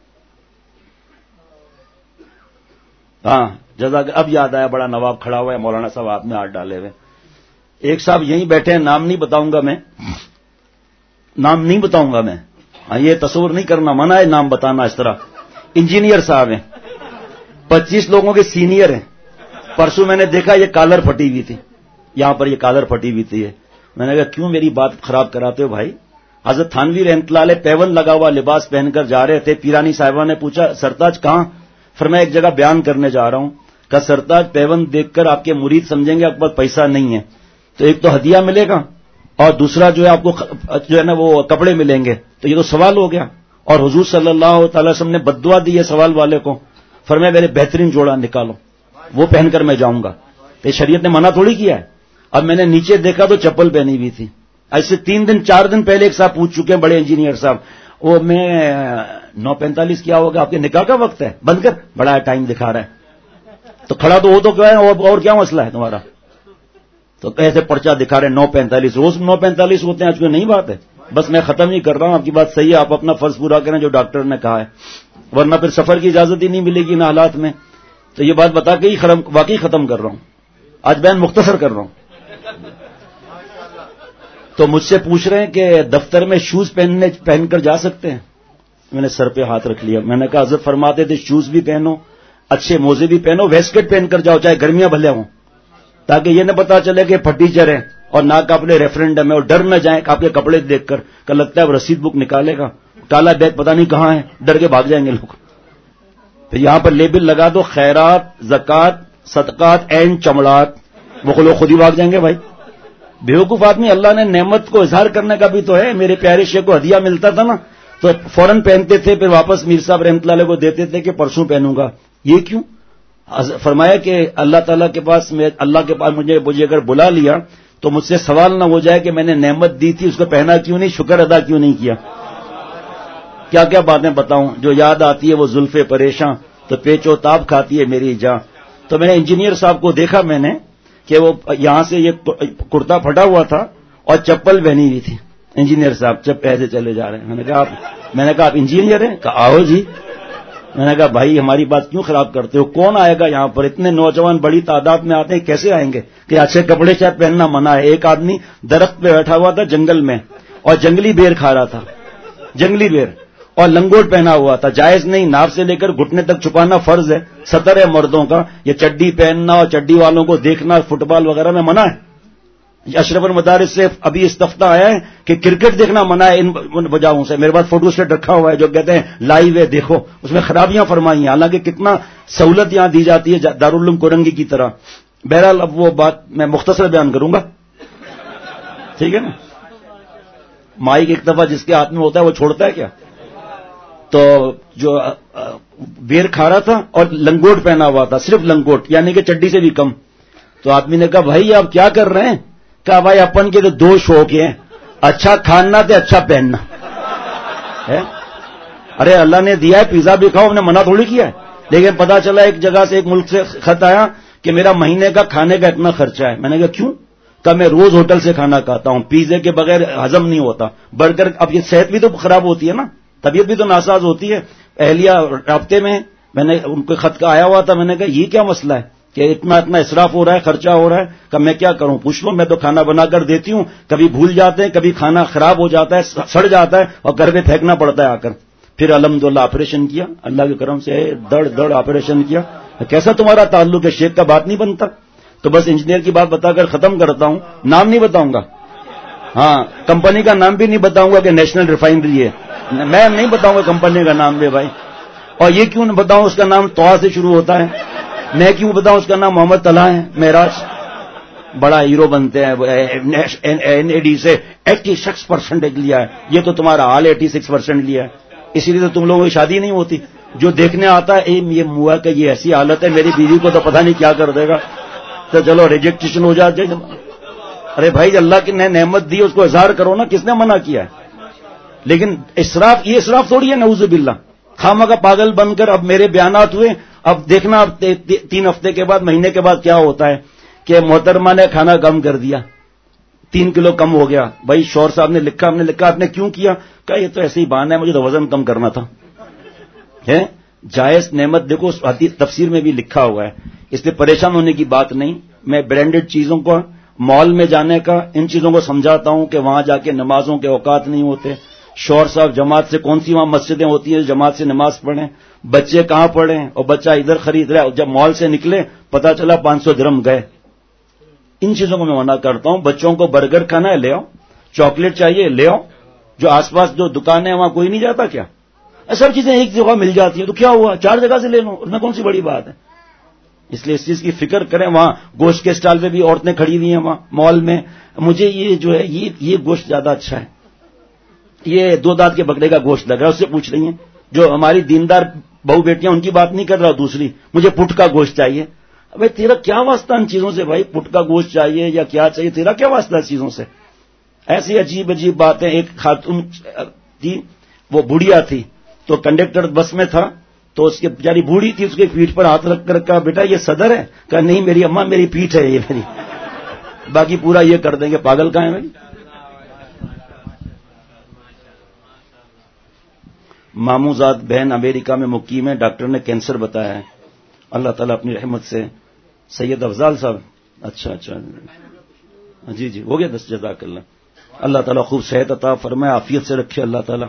ہاں جزاک. اب یاد آیا، بڑا نواب کھڑا ہوا ہے، مولانا صاحب ہاتھ میں ہاتھ ڈالے ہوئے. ایک صاحب یہیں بیٹھے ہیں، نام نہیں بتاؤں گا میں، نام نہیں بتاؤں گا میں. یہ تصور نہیں کرنا، منع ہے نام بتانا اس طرح. انجینئر صاحب ہیں، 25 لوگوں کے سینئر ہیں. پرسوں میں نے دیکھا یہ کالر پھٹی ہوئی تھی، یہاں پر یہ کالر پھٹی ہوئی تھی. میں نے کہا کیوں میری بات خراب کراتے ہو بھائی؟ حضرت تھانوی رحمۃ اللہ علیہ پیون لگا ہوا لباس پہن کر جا رہے تھے. پیرانی صاحبہ نے پوچھا سرتاج کہاں؟ فرمایا ایک جگہ بیان کرنے جا رہا ہوں. کہا سرتاج پیون دیکھ کر آپ کے مرید سمجھیں گے آپ کے پاس پیسہ نہیں ہے، تو ایک تو ہدیہ ملے گا اور دوسرا جو ہے آپ کو جو ہے نا وہ کپڑے ملیں گے. تو یہ تو سوال ہو گیا. اور حضور صلی اللہ تعالی وسلم نے بددعا دی ہے سوال والے کو. فرمایا میرے بہترین جوڑا نکالو، وہ پہن کر میں جاؤں گا. یہ شریعت نے منع تھوڑی کیا ہے. اب میں نے نیچے دیکھا تو چپل پہنی ہوئی تھی. ایسے 3-4 دن پہلے ایک صاحب پوچھ چکے ہیں، بڑے انجینئر صاحب، وہ میں 9:45 کیا ہوگا آپ کے نکاح کا وقت ہے، بند کر، بڑا ٹائم دکھا رہا ہے. تو کھڑا تو وہ تو کیا ہے، اور کیا مسئلہ ہے تمہارا؟ تو ایسے پرچہ دکھا رہے ہیں 9:45، روز 9:45 ہوتے ہیں، آج کوئی نئی بات ہے. بس میں ختم ہی کر رہا ہوں. آپ کی بات صحیح ہے، آپ اپنا فرض پورا کریں جو ڈاکٹر نے کہا ہے، ورنہ پھر سفر کی اجازت ہی نہیں ملے گی ان حالات میں. تو یہ بات بتا کے ہی واقعی ختم کر رہا ہوں. آج بیان مختصر کر رہا ہوں. تو مجھ سے پوچھ رہے ہیں کہ دفتر میں شوز پہن کر جا سکتے ہیں؟ میں نے سر پہ ہاتھ رکھ لیا. میں نے کہا حضرت فرماتے تھے شوز بھی پہنو، اچھے موزے بھی پہنو، ویسکٹ پہن کر جاؤ چاہے گرمیاں بھلے ہوں، تاکہ یہ نہ پتا چلے کہ پھٹیچر ہے اور نہ کہ اپنے ریفرنڈم ہے، اور ڈر نہ جائیں کہ آپ کے کپڑے دیکھ کر کہ لگتا ہے وہ رسید بک نکالے گا، کالا بیگ پتہ نہیں کہاں ہے، ڈر کے بھاگ جائیں گے لوگ. پھر یہاں پر لیبل لگا دو خیرات، زکوٰۃ، صدقات اینڈ چمڑات، وہ لوگ خود ہی بھاگ جائیں گے. بھائی بیوقوف آدمی، اللہ نے نعمت کو اظہار کرنے کا بھی تو ہے. میرے پیارے شیخ کو ہدیہ ملتا تھا نا تو فوراً پہنتے تھے، پھر واپس میر صاحب رحمۃ اللہ علیہ کو دیتے تھے کہ پرسوں پہنوں گا. یہ کیوں؟ فرمایا کہ اللہ تعالیٰ کے پاس، اللہ کے پاس مجھے اگر بلا لیا تو مجھ سے سوال نہ ہو جائے کہ میں نے نعمت دی تھی اس کو پہنا کیوں نہیں، شکر ادا کیوں نہیں کیا. کیا کیا باتیں بتاؤں، جو یاد آتی ہے وہ زلف پریشاں تو پیچ و تاب کھاتی ہے میری جاں. تو میں نے انجینئر صاحب کو دیکھا میں نے کہ وہ یہاں سے یہ کرتا پھٹا ہوا تھا اور چپل پہنی ہوئی تھی. انجینئر صاحب جب ایسے چلے جا رہے ہیں. میں نے کہا آپ انجینئر ہیں؟ کہا آؤ جی. میں نے کہا بھائی ہماری بات کیوں خراب کرتے ہو، کون آئے گا یہاں پر؟ اتنے نوجوان بڑی تعداد میں آتے ہیں، کیسے آئیں گے کہ اچھے کپڑے شاید پہننا منع ہے. ایک آدمی درخت پہ بیٹھا ہوا تھا جنگل میں اور جنگلی بیر کھا رہا تھا، جنگلی بیر، اور لنگوٹ پہنا ہوا تھا. جائز نہیں، ناف سے لے کر گھٹنے تک چھپانا فرض ہے، سطر ہے مردوں کا. یہ چڈی پہننا اور چڈی والوں کو دیکھنا فٹ بال وغیرہ میں منع ہے. اشرف المدارس سے ابھی استفتاء آیا ہے کہ کرکٹ دیکھنا منع ہے ان وجہوں سے. میرے پاس فوٹو سیٹ رکھا ہوا ہے جو کہتے ہیں لائیو ہے دیکھو، اس میں خرابیاں فرمائی ہیں، حالانکہ کتنا سہولت یہاں دی جاتی ہے دارالعلوم کورنگی کی طرح. بہرحال اب وہ بات میں مختصر بیان کروں گا، ٹھیک ہے نا. مائک ایک دفعہ جس کے ہاتھ میں ہوتا ہے وہ چھوڑتا ہے کیا؟ تو جو بیر کھا رہا تھا اور لنگوٹ پہنا ہوا تھا, صرف لنگوٹ, یعنی کہ چڈی سے بھی کم. تو آدمی نے کہا بھائی آپ کیا کر رہے ہیں؟ کہا بھائی اپن کے تو دو شوق ہیں, اچھا کھانا تے اچھا پہننا ہے. ارے اللہ نے دیا ہے, پیزا بھی کھاؤ, ہم نے منع تھوڑی کیا ہے. لیکن پتا چلا ایک جگہ سے, ایک ملک سے خط آیا کہ میرا مہینے کا کھانے کا اتنا خرچہ ہے. میں نے کہا کیوں؟ کہ میں روز ہوٹل سے کھانا کھاتا ہوں, پیزے کے بغیر ہضم نہیں ہوتا. برگر, اب یہ صحت بھی تو خراب ہوتی ہے نا, طبیعت بھی تو ناساز ہوتی ہے. اہلیہ رابطے میں نے ان کو خط کا آیا ہوا تھا, میں نے کہا یہ کیا مسئلہ ہے کہ اتنا اسراف ہو رہا ہے, خرچہ ہو رہا ہے, کہ میں کیا کروں؟ پوچھ لو, میں تو کھانا بنا کر دیتی ہوں, کبھی بھول جاتے ہیں, کبھی کھانا خراب ہو جاتا ہے, سڑ جاتا ہے, اور گھر میں پھینکنا پڑتا ہے آ کر. پھر الحمدللہ آپریشن کیا, اللہ کے کرم سے دڑ آپریشن کیا. کیسا تمہارا تعلق ہے؟ شیخ کا بات نہیں بنتا. تو بس انجینئر کی بات بتا کر ختم کرتا ہوں, نام نہیں بتاؤں گا. ہاں, کمپنی کا نام بھی نہیں بتاؤں گا کہ نیشنل ریفائنری ہے, میں نہیں بتاؤں گا کمپنی کا نام بھی بھائی. اور یہ کیوں نہ بتاؤں اس کا نام طوا سے شروع ہوتا ہے, میں کیوں بتاؤں اس کا نام محمد طلحہ ہے. معراج بڑا ہیرو بنتے ہیں, NAD سے 86% لیا ہے, یہ تو تمہارا حال 86% لیا ہے, اسی لیے تو تم لوگوں کی شادی نہیں ہوتی. جو دیکھنے آتا ہے یہ موا کہ یہ ایسی حالت ہے, میری بیوی کو تو پتہ نہیں کیا کر دے گا, تو چلو ریجیکٹیشن ہو جاتے. ارے بھائی اللہ کی نے نعمت دی, اس کو اظہار کرو نا, کس نے منع کیا ہے؟ لیکن اسراف, یہ اسراف تھوڑی ہے نعوذ باللہ. خامہ کا پاگل بن کر اب میرے بیانات ہوئے, اب دیکھنا اب 3 ہفتے کے بعد, مہینے کے بعد کیا ہوتا ہے کہ محترمہ نے کھانا کم کر دیا, 3 کلو کم ہو گیا. بھائی شوہر صاحب نے لکھا, ہم نے لکھا آپ نے کیوں کیا؟ کہا یہ تو ایسے ہی بہانہ ہے, مجھے تو وزن کم کرنا تھا. ہے جائز نعمت, دیکھو تفسیر میں بھی لکھا ہوا ہے, اس لیے پریشان ہونے کی بات نہیں. میں برانڈڈ چیزوں کو, مال میں جانے کا, ان چیزوں کو سمجھاتا ہوں کہ وہاں جا کے نمازوں کے اوقات نہیں ہوتے. شوہر صاحب جماعت سے, کون سی وہاں مسجدیں ہوتی ہیں جماعت سے نماز پڑھیں, بچے کہاں پڑھیں, اور بچہ ادھر خرید رہا ہے, جب مال سے نکلے پتا چلا 500 درہم گئے. ان چیزوں کو میں منع کرتا ہوں. بچوں کو برگر کھانا ہے لے آؤ, چاکلیٹ چاہیے لے آؤ, جو آس پاس جو دکانیں ہیں وہاں کوئی نہیں جاتا کیا؟ سب چیزیں ایک جگہ مل جاتی ہیں, تو کیا ہوا, 4 جگہ سے لے لو, اس میں کون سی بڑی بات ہے؟ اس لیے اس چیز کی فکر کریں. وہاں گوشت کے اسٹال پہ بھی عورتیں کھڑی ہوئی ہیں وہاں مال میں. مجھے یہ جو ہے یہ گوشت زیادہ اچھا ہے, یہ 2 دانت کے بکرے کا گوشت لگ رہا ہے, اس سے پوچھ رہی ہیں. جو ہماری دیندار بہو بیٹیاں, ان کی بات نہیں کر رہا. دوسری, مجھے پٹ کا گوشت چاہیے. ابھی تیرا کیا واسطہ ان چیزوں سے بھائی؟ پٹ کا گوشت چاہیے یا کیا چاہیے, تیرا کیا واسطہ اس چیزوں سے؟ ایسی عجیب عجیب باتیں. ایک خاتون تھی, وہ بڑھیا تھی, تو کنڈکٹر بس میں تھا, تو اس کے بیچاری بوڑھی تھی, اس کے پیٹھ پر ہاتھ رکھ کر کہا بیٹا یہ صدر ہے؟ کہا نہیں میری اماں, میری پیٹھ ہے یہ میری, باقی پورا یہ کر دیں گے. پاگل کہاں ہے بھائی؟ ماموزاد بہن امریکہ میں مقیم ہے, ڈاکٹر نے کینسر بتایا ہے. اللہ تعالیٰ اپنی رحمت سے. سید افضال صاحب, اچھا جی ہو گیا 10. جزاک اللہ. اللہ تعالیٰ خوب صحت عطا فرمائے, عافیت سے رکھے اللہ تعالیٰ.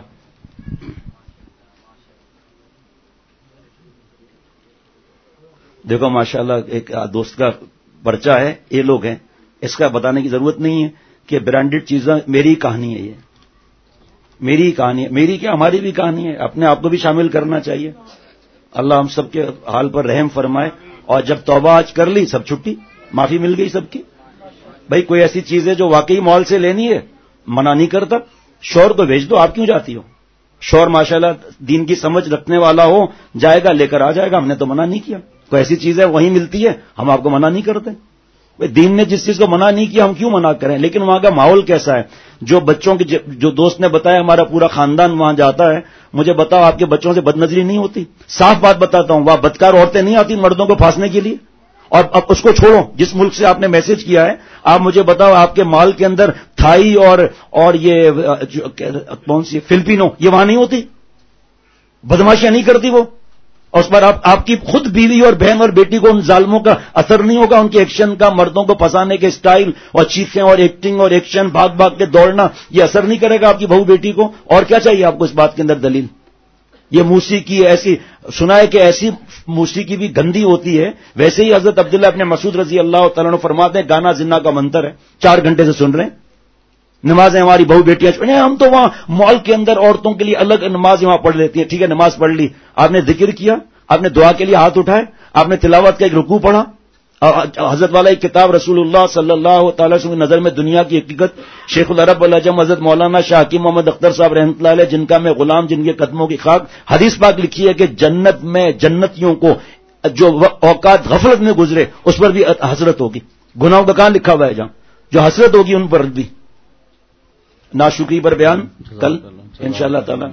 دیکھو ماشاءاللہ ایک دوست کا پرچہ ہے, یہ لوگ ہیں, اس کا بتانے کی ضرورت نہیں ہے کہ برانڈڈ چیزیں. میری کہانی ہے, یہ میری کہانی ہے. میری کیا, ہماری بھی کہانی ہے. اپنے آپ کو بھی شامل کرنا چاہیے. اللہ ہم سب کے حال پر رحم فرمائے. اور جب توبہ آج کر لی, سب چھٹی, معافی مل گئی سب کی. بھائی کوئی ایسی چیز ہے جو واقعی مال سے لینی ہے, منع نہیں کرتا. شوہر کو بھیج دو, آپ کیوں جاتی ہو؟ شوہر ماشاءاللہ دین کی سمجھ رکھنے والا ہو, جائے گا لے کر آ جائے گا. ہم نے تو منع نہیں کیا. کوئی ایسی چیز ہے وہیں ملتی ہے, ہم آپ کو منع نہیں کرتے. دین نے جس چیز کو منع نہیں کیا ہم کیوں منع کریں؟ لیکن وہاں کا ماحول کیسا ہے؟ جو بچوں کے, جو دوست نے بتایا ہمارا پورا خاندان وہاں جاتا ہے, مجھے بتاؤ آپ کے بچوں سے بد نظری نہیں ہوتی؟ صاف بات بتاتا ہوں, وہاں بدکار عورتیں نہیں آتی مردوں کو پھانسنے کے لیے. اور اب اس کو چھوڑو, جس ملک سے آپ نے میسج کیا ہے, آپ مجھے بتاؤ آپ کے مال کے اندر تھائی اور یہ کون سی فلپینو, یہ وہاں نہیں ہوتی؟ بدماشیاں نہیں کرتی وہ؟ اور اس پر آپ کی خود بیوی اور بہن اور بیٹی کو ان ظالموں کا اثر نہیں ہوگا؟ ان کے ایکشن کا, مردوں کو پھنسانے کے سٹائل اور چیخیں اور ایکٹنگ اور ایکشن, بھاگ بھاگ کے دوڑنا, یہ اثر نہیں کرے گا آپ کی بہو بیٹی کو؟ اور کیا چاہیے آپ کو اس بات کے اندر دلیل؟ یہ موسیقی ایسی سنا ہے کہ ایسی موسیقی بھی گندی ہوتی ہے. ویسے ہی حضرت عبداللہ ابن مسعود رضی اللہ تعالیٰ عنہ فرماتے ہیں گانا زنا کا منتر ہے. 4 گھنٹے سے سن رہے ہیں, نمازیں ہماری بہو بیٹیاں ہم تو وہاں مال کے اندر عورتوں کے لیے الگ نماز وہاں پڑھ لیتی ہے. ٹھیک ہے نماز پڑھ لی, آپ نے ذکر کیا, آپ نے دعا کے لیے ہاتھ اٹھائے, آپ نے تلاوت کا ایک رکوع پڑھا, حضرت والا ایک کتاب رسول اللہ صلی اللہ تعالی وسلم کی نظر میں دنیا کی حقیقت، شیخ العرب والعجم حضرت مولانا شاہ حکیم محمد اختر صاحب رحمۃ اللہ علیہ، جن کا میں غلام، جن کے قدموں کی خاک. حدیث پاک لکھی ہے کہ جنت میں جنتیوں کو جو اوقات غفلت میں گزرے اس پر بھی حسرت ہوگی. گناہوں کا کہاں لکھا ہوا ہے؟ جہاں جو حسرت ہوگی ان پر بھی. ناشکری پر بیان کل انشاءاللہ تعالی.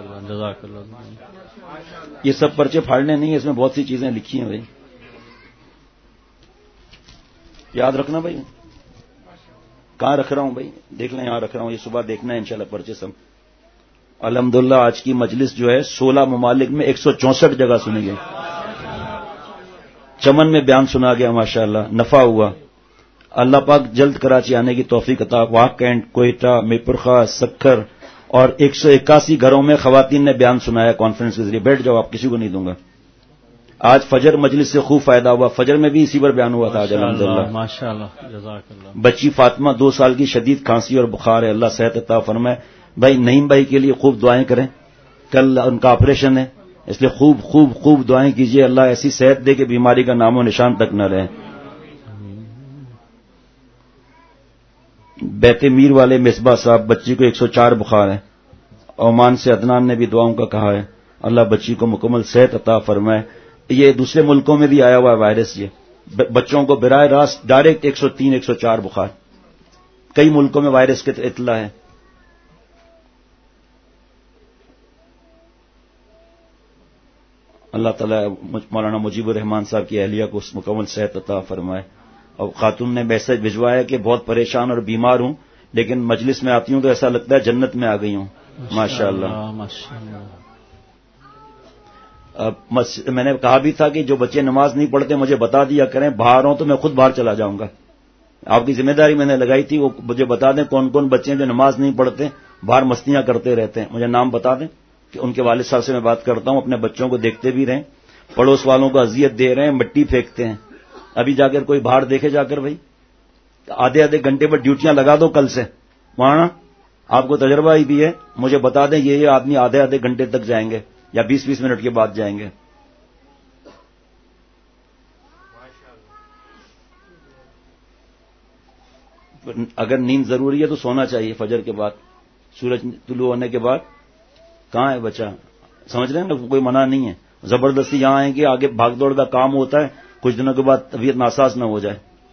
یہ سب پرچے پھاڑنے نہیں ہیں، اس میں بہت سی چیزیں لکھی ہیں بھائی، یاد رکھنا بھائی. کہاں رکھ رہا ہوں بھائی؟ دیکھ لیں، یہاں رکھ رہا ہوں. یہ صبح دیکھنا ہے انشاءاللہ پرچے سب. الحمدللہ آج کی مجلس جو ہے 16 ممالک میں 164 جگہ سنی گئی. چمن میں بیان سنا گیا، ماشاءاللہ نفع ہوا. اللہ پاک جلد کراچی آنے کی توفیق عطا. واہ کینٹ، کوئٹہ، میرپور خاص، سکھر اور 181 گھروں میں خواتین نے بیان سنایا کانفرنس کے ذریعے. بیٹھ جاؤ، آپ کسی کو نہیں دوں گا. آج فجر مجلس سے خوب فائدہ ہوا. فجر میں بھی اسی پر بیان ہوا تھا آج الحمدللہ. ماشاءاللہ جزاک اللہ. بچی فاطمہ 2 سال کی شدید کھانسی اور بخار ہے، اللہ صحت عطا فرمائے. بھائی نعیم بھائی کے لیے خوب دعائیں کریں، کل ان کا آپریشن ہے، اس لیے خوب خوب خوب دعائیں کیجیے. اللہ ایسی صحت دے کہ بیماری کا نام و نشان تک نہ رہے. بیت میر والے مصباح صاحب، بچی کو 104 بخار ہے. عمان سے عدنان نے بھی دعاؤں کا کہا ہے، اللہ بچی کو مکمل صحت عطا فرمائے. یہ دوسرے ملکوں میں بھی آیا ہوا ہے وائرس. یہ بچوں کو براہ راست ڈائریکٹ 103 104 بخار. کئی ملکوں میں وائرس کی اطلاع ہے. اللہ تعالیٰ مولانا مجیب الرحمان صاحب کی اہلیہ کو مکمل صحت عطا فرمائے. اور خاتون نے میسج بھجوایا کہ بہت پریشان اور بیمار ہوں، لیکن مجلس میں آتی ہوں تو ایسا لگتا ہے جنت میں آ گئی ہوں. ماشاءاللہ. میں نے کہا بھی تھا کہ جو بچے نماز نہیں پڑھتے مجھے بتا دیا کریں، باہر ہوں تو میں خود باہر چلا جاؤں گا. آپ کی ذمہ داری میں نے لگائی تھی، وہ مجھے بتا دیں کون کون بچے جو نماز نہیں پڑھتے باہر مستیاں کرتے رہتے ہیں. مجھے نام بتا دیں کہ ان کے والد صاحب سے میں بات کرتا ہوں. اپنے بچوں کو دیکھتے بھی رہیں، پڑوس والوں کو اذیت دے رہے ہیں، مٹی پھینکتے ہیں. ابھی جا کر کوئی باہر دیکھے جا کر بھائی، آدھے گھنٹے پر ڈیوٹیاں لگا دو کل سے وہاں. آپ کو تجربہ ہی بھی ہے، مجھے بتا دیں یہ آدمی آدھے گھنٹے تک جائیں گے یا 20 منٹ کے بعد جائیں گے. اگر نیند ضروری ہے تو سونا چاہیے فجر کے بعد، سورج طلوع ہونے کے بعد. کہاں ہے بچہ؟ سمجھ رہے ہیں نا، کوئی منع نہیں ہے. زبردستی یہاں آئیں کہ آگے بھاگ دوڑ کا کام ہوتا ہے، کچھ دنوں کے بعد طبیعت ناساز نہ ہو جائے.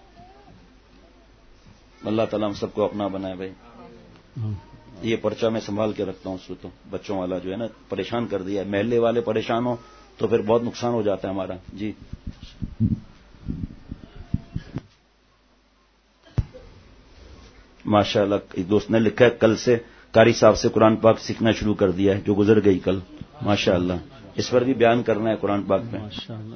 اللہ تعالیٰ ہم سب کو اپنا بنائے بھائی. یہ پرچہ میں سنبھال کے رکھتا ہوں، اس تو بچوں والا جو ہے نا پریشان کر دیا ہے. محلے والے پریشان ہوں تو پھر بہت نقصان ہو جاتا ہے ہمارا. جی ماشاءاللہ. ایک دوست نے لکھا ہے کل سے قاری صاحب سے قرآن پاک سیکھنا شروع کر دیا ہے، جو گزر گئی کل. ماشاءاللہ. اس پر بھی بیان کرنا ہے قرآن پاک میں.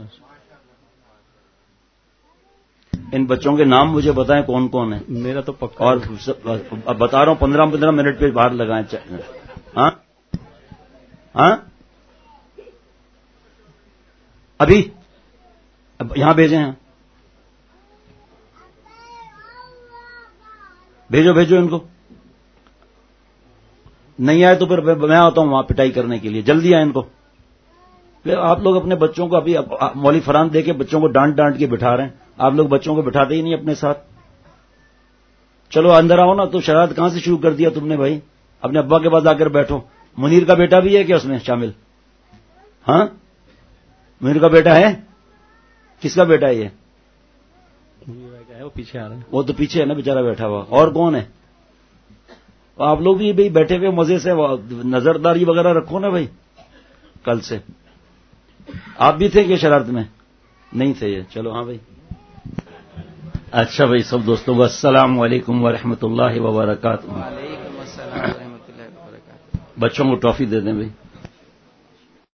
ان بچوں کے نام مجھے بتائیں کون کون ہیں. میرا تو پکا. اور اب بتا رہا ہوں 15 منٹ پہ باہر لگائیں. ہاں ہاں ابھی اب یہاں بھیجیں ہیں. بھیجو ان کو. نہیں آئے تو پھر میں آتا ہوں وہاں پٹائی کرنے کے لیے. جلدی آئے ان کو. آپ لوگ اپنے بچوں کو ابھی مولوی فرحان دے کے بچوں کو ڈانٹ کے بٹھا رہے ہیں. آپ لوگ بچوں کو بٹھاتے ہی نہیں اپنے ساتھ. چلو اندر آؤ نا. تو شرارت کہاں سے شروع کر دیا تم نے بھائی؟ اپنے ابا کے پاس آ کر بیٹھو. منیر کا بیٹا بھی ہے کیا اس میں شامل؟ ہاں منیر کا بیٹا ہے. کس کا بیٹا ہے یہ؟ وہ پیچھے آ رہا ہے. وہ تو پیچھے ہے نا بیچارہ بیٹھا ہوا. اور کون ہے؟ آپ لوگ بھی بھائی بیٹھے ہوئے مزے سے نظرداری وغیرہ رکھو نا بھائی. کل سے آپ بھی تھے کہ شرارت میں نہیں تھے یہ؟ چلو ہاں بھائی. اچھا بھائی سب دوستوں کو السلام علیکم ورحمۃ اللہ وبرکاتہ. وعلیکم السلام ورحمۃ اللہ وبرکاتہ. بچوں کو ٹافی دے دیں بھائی.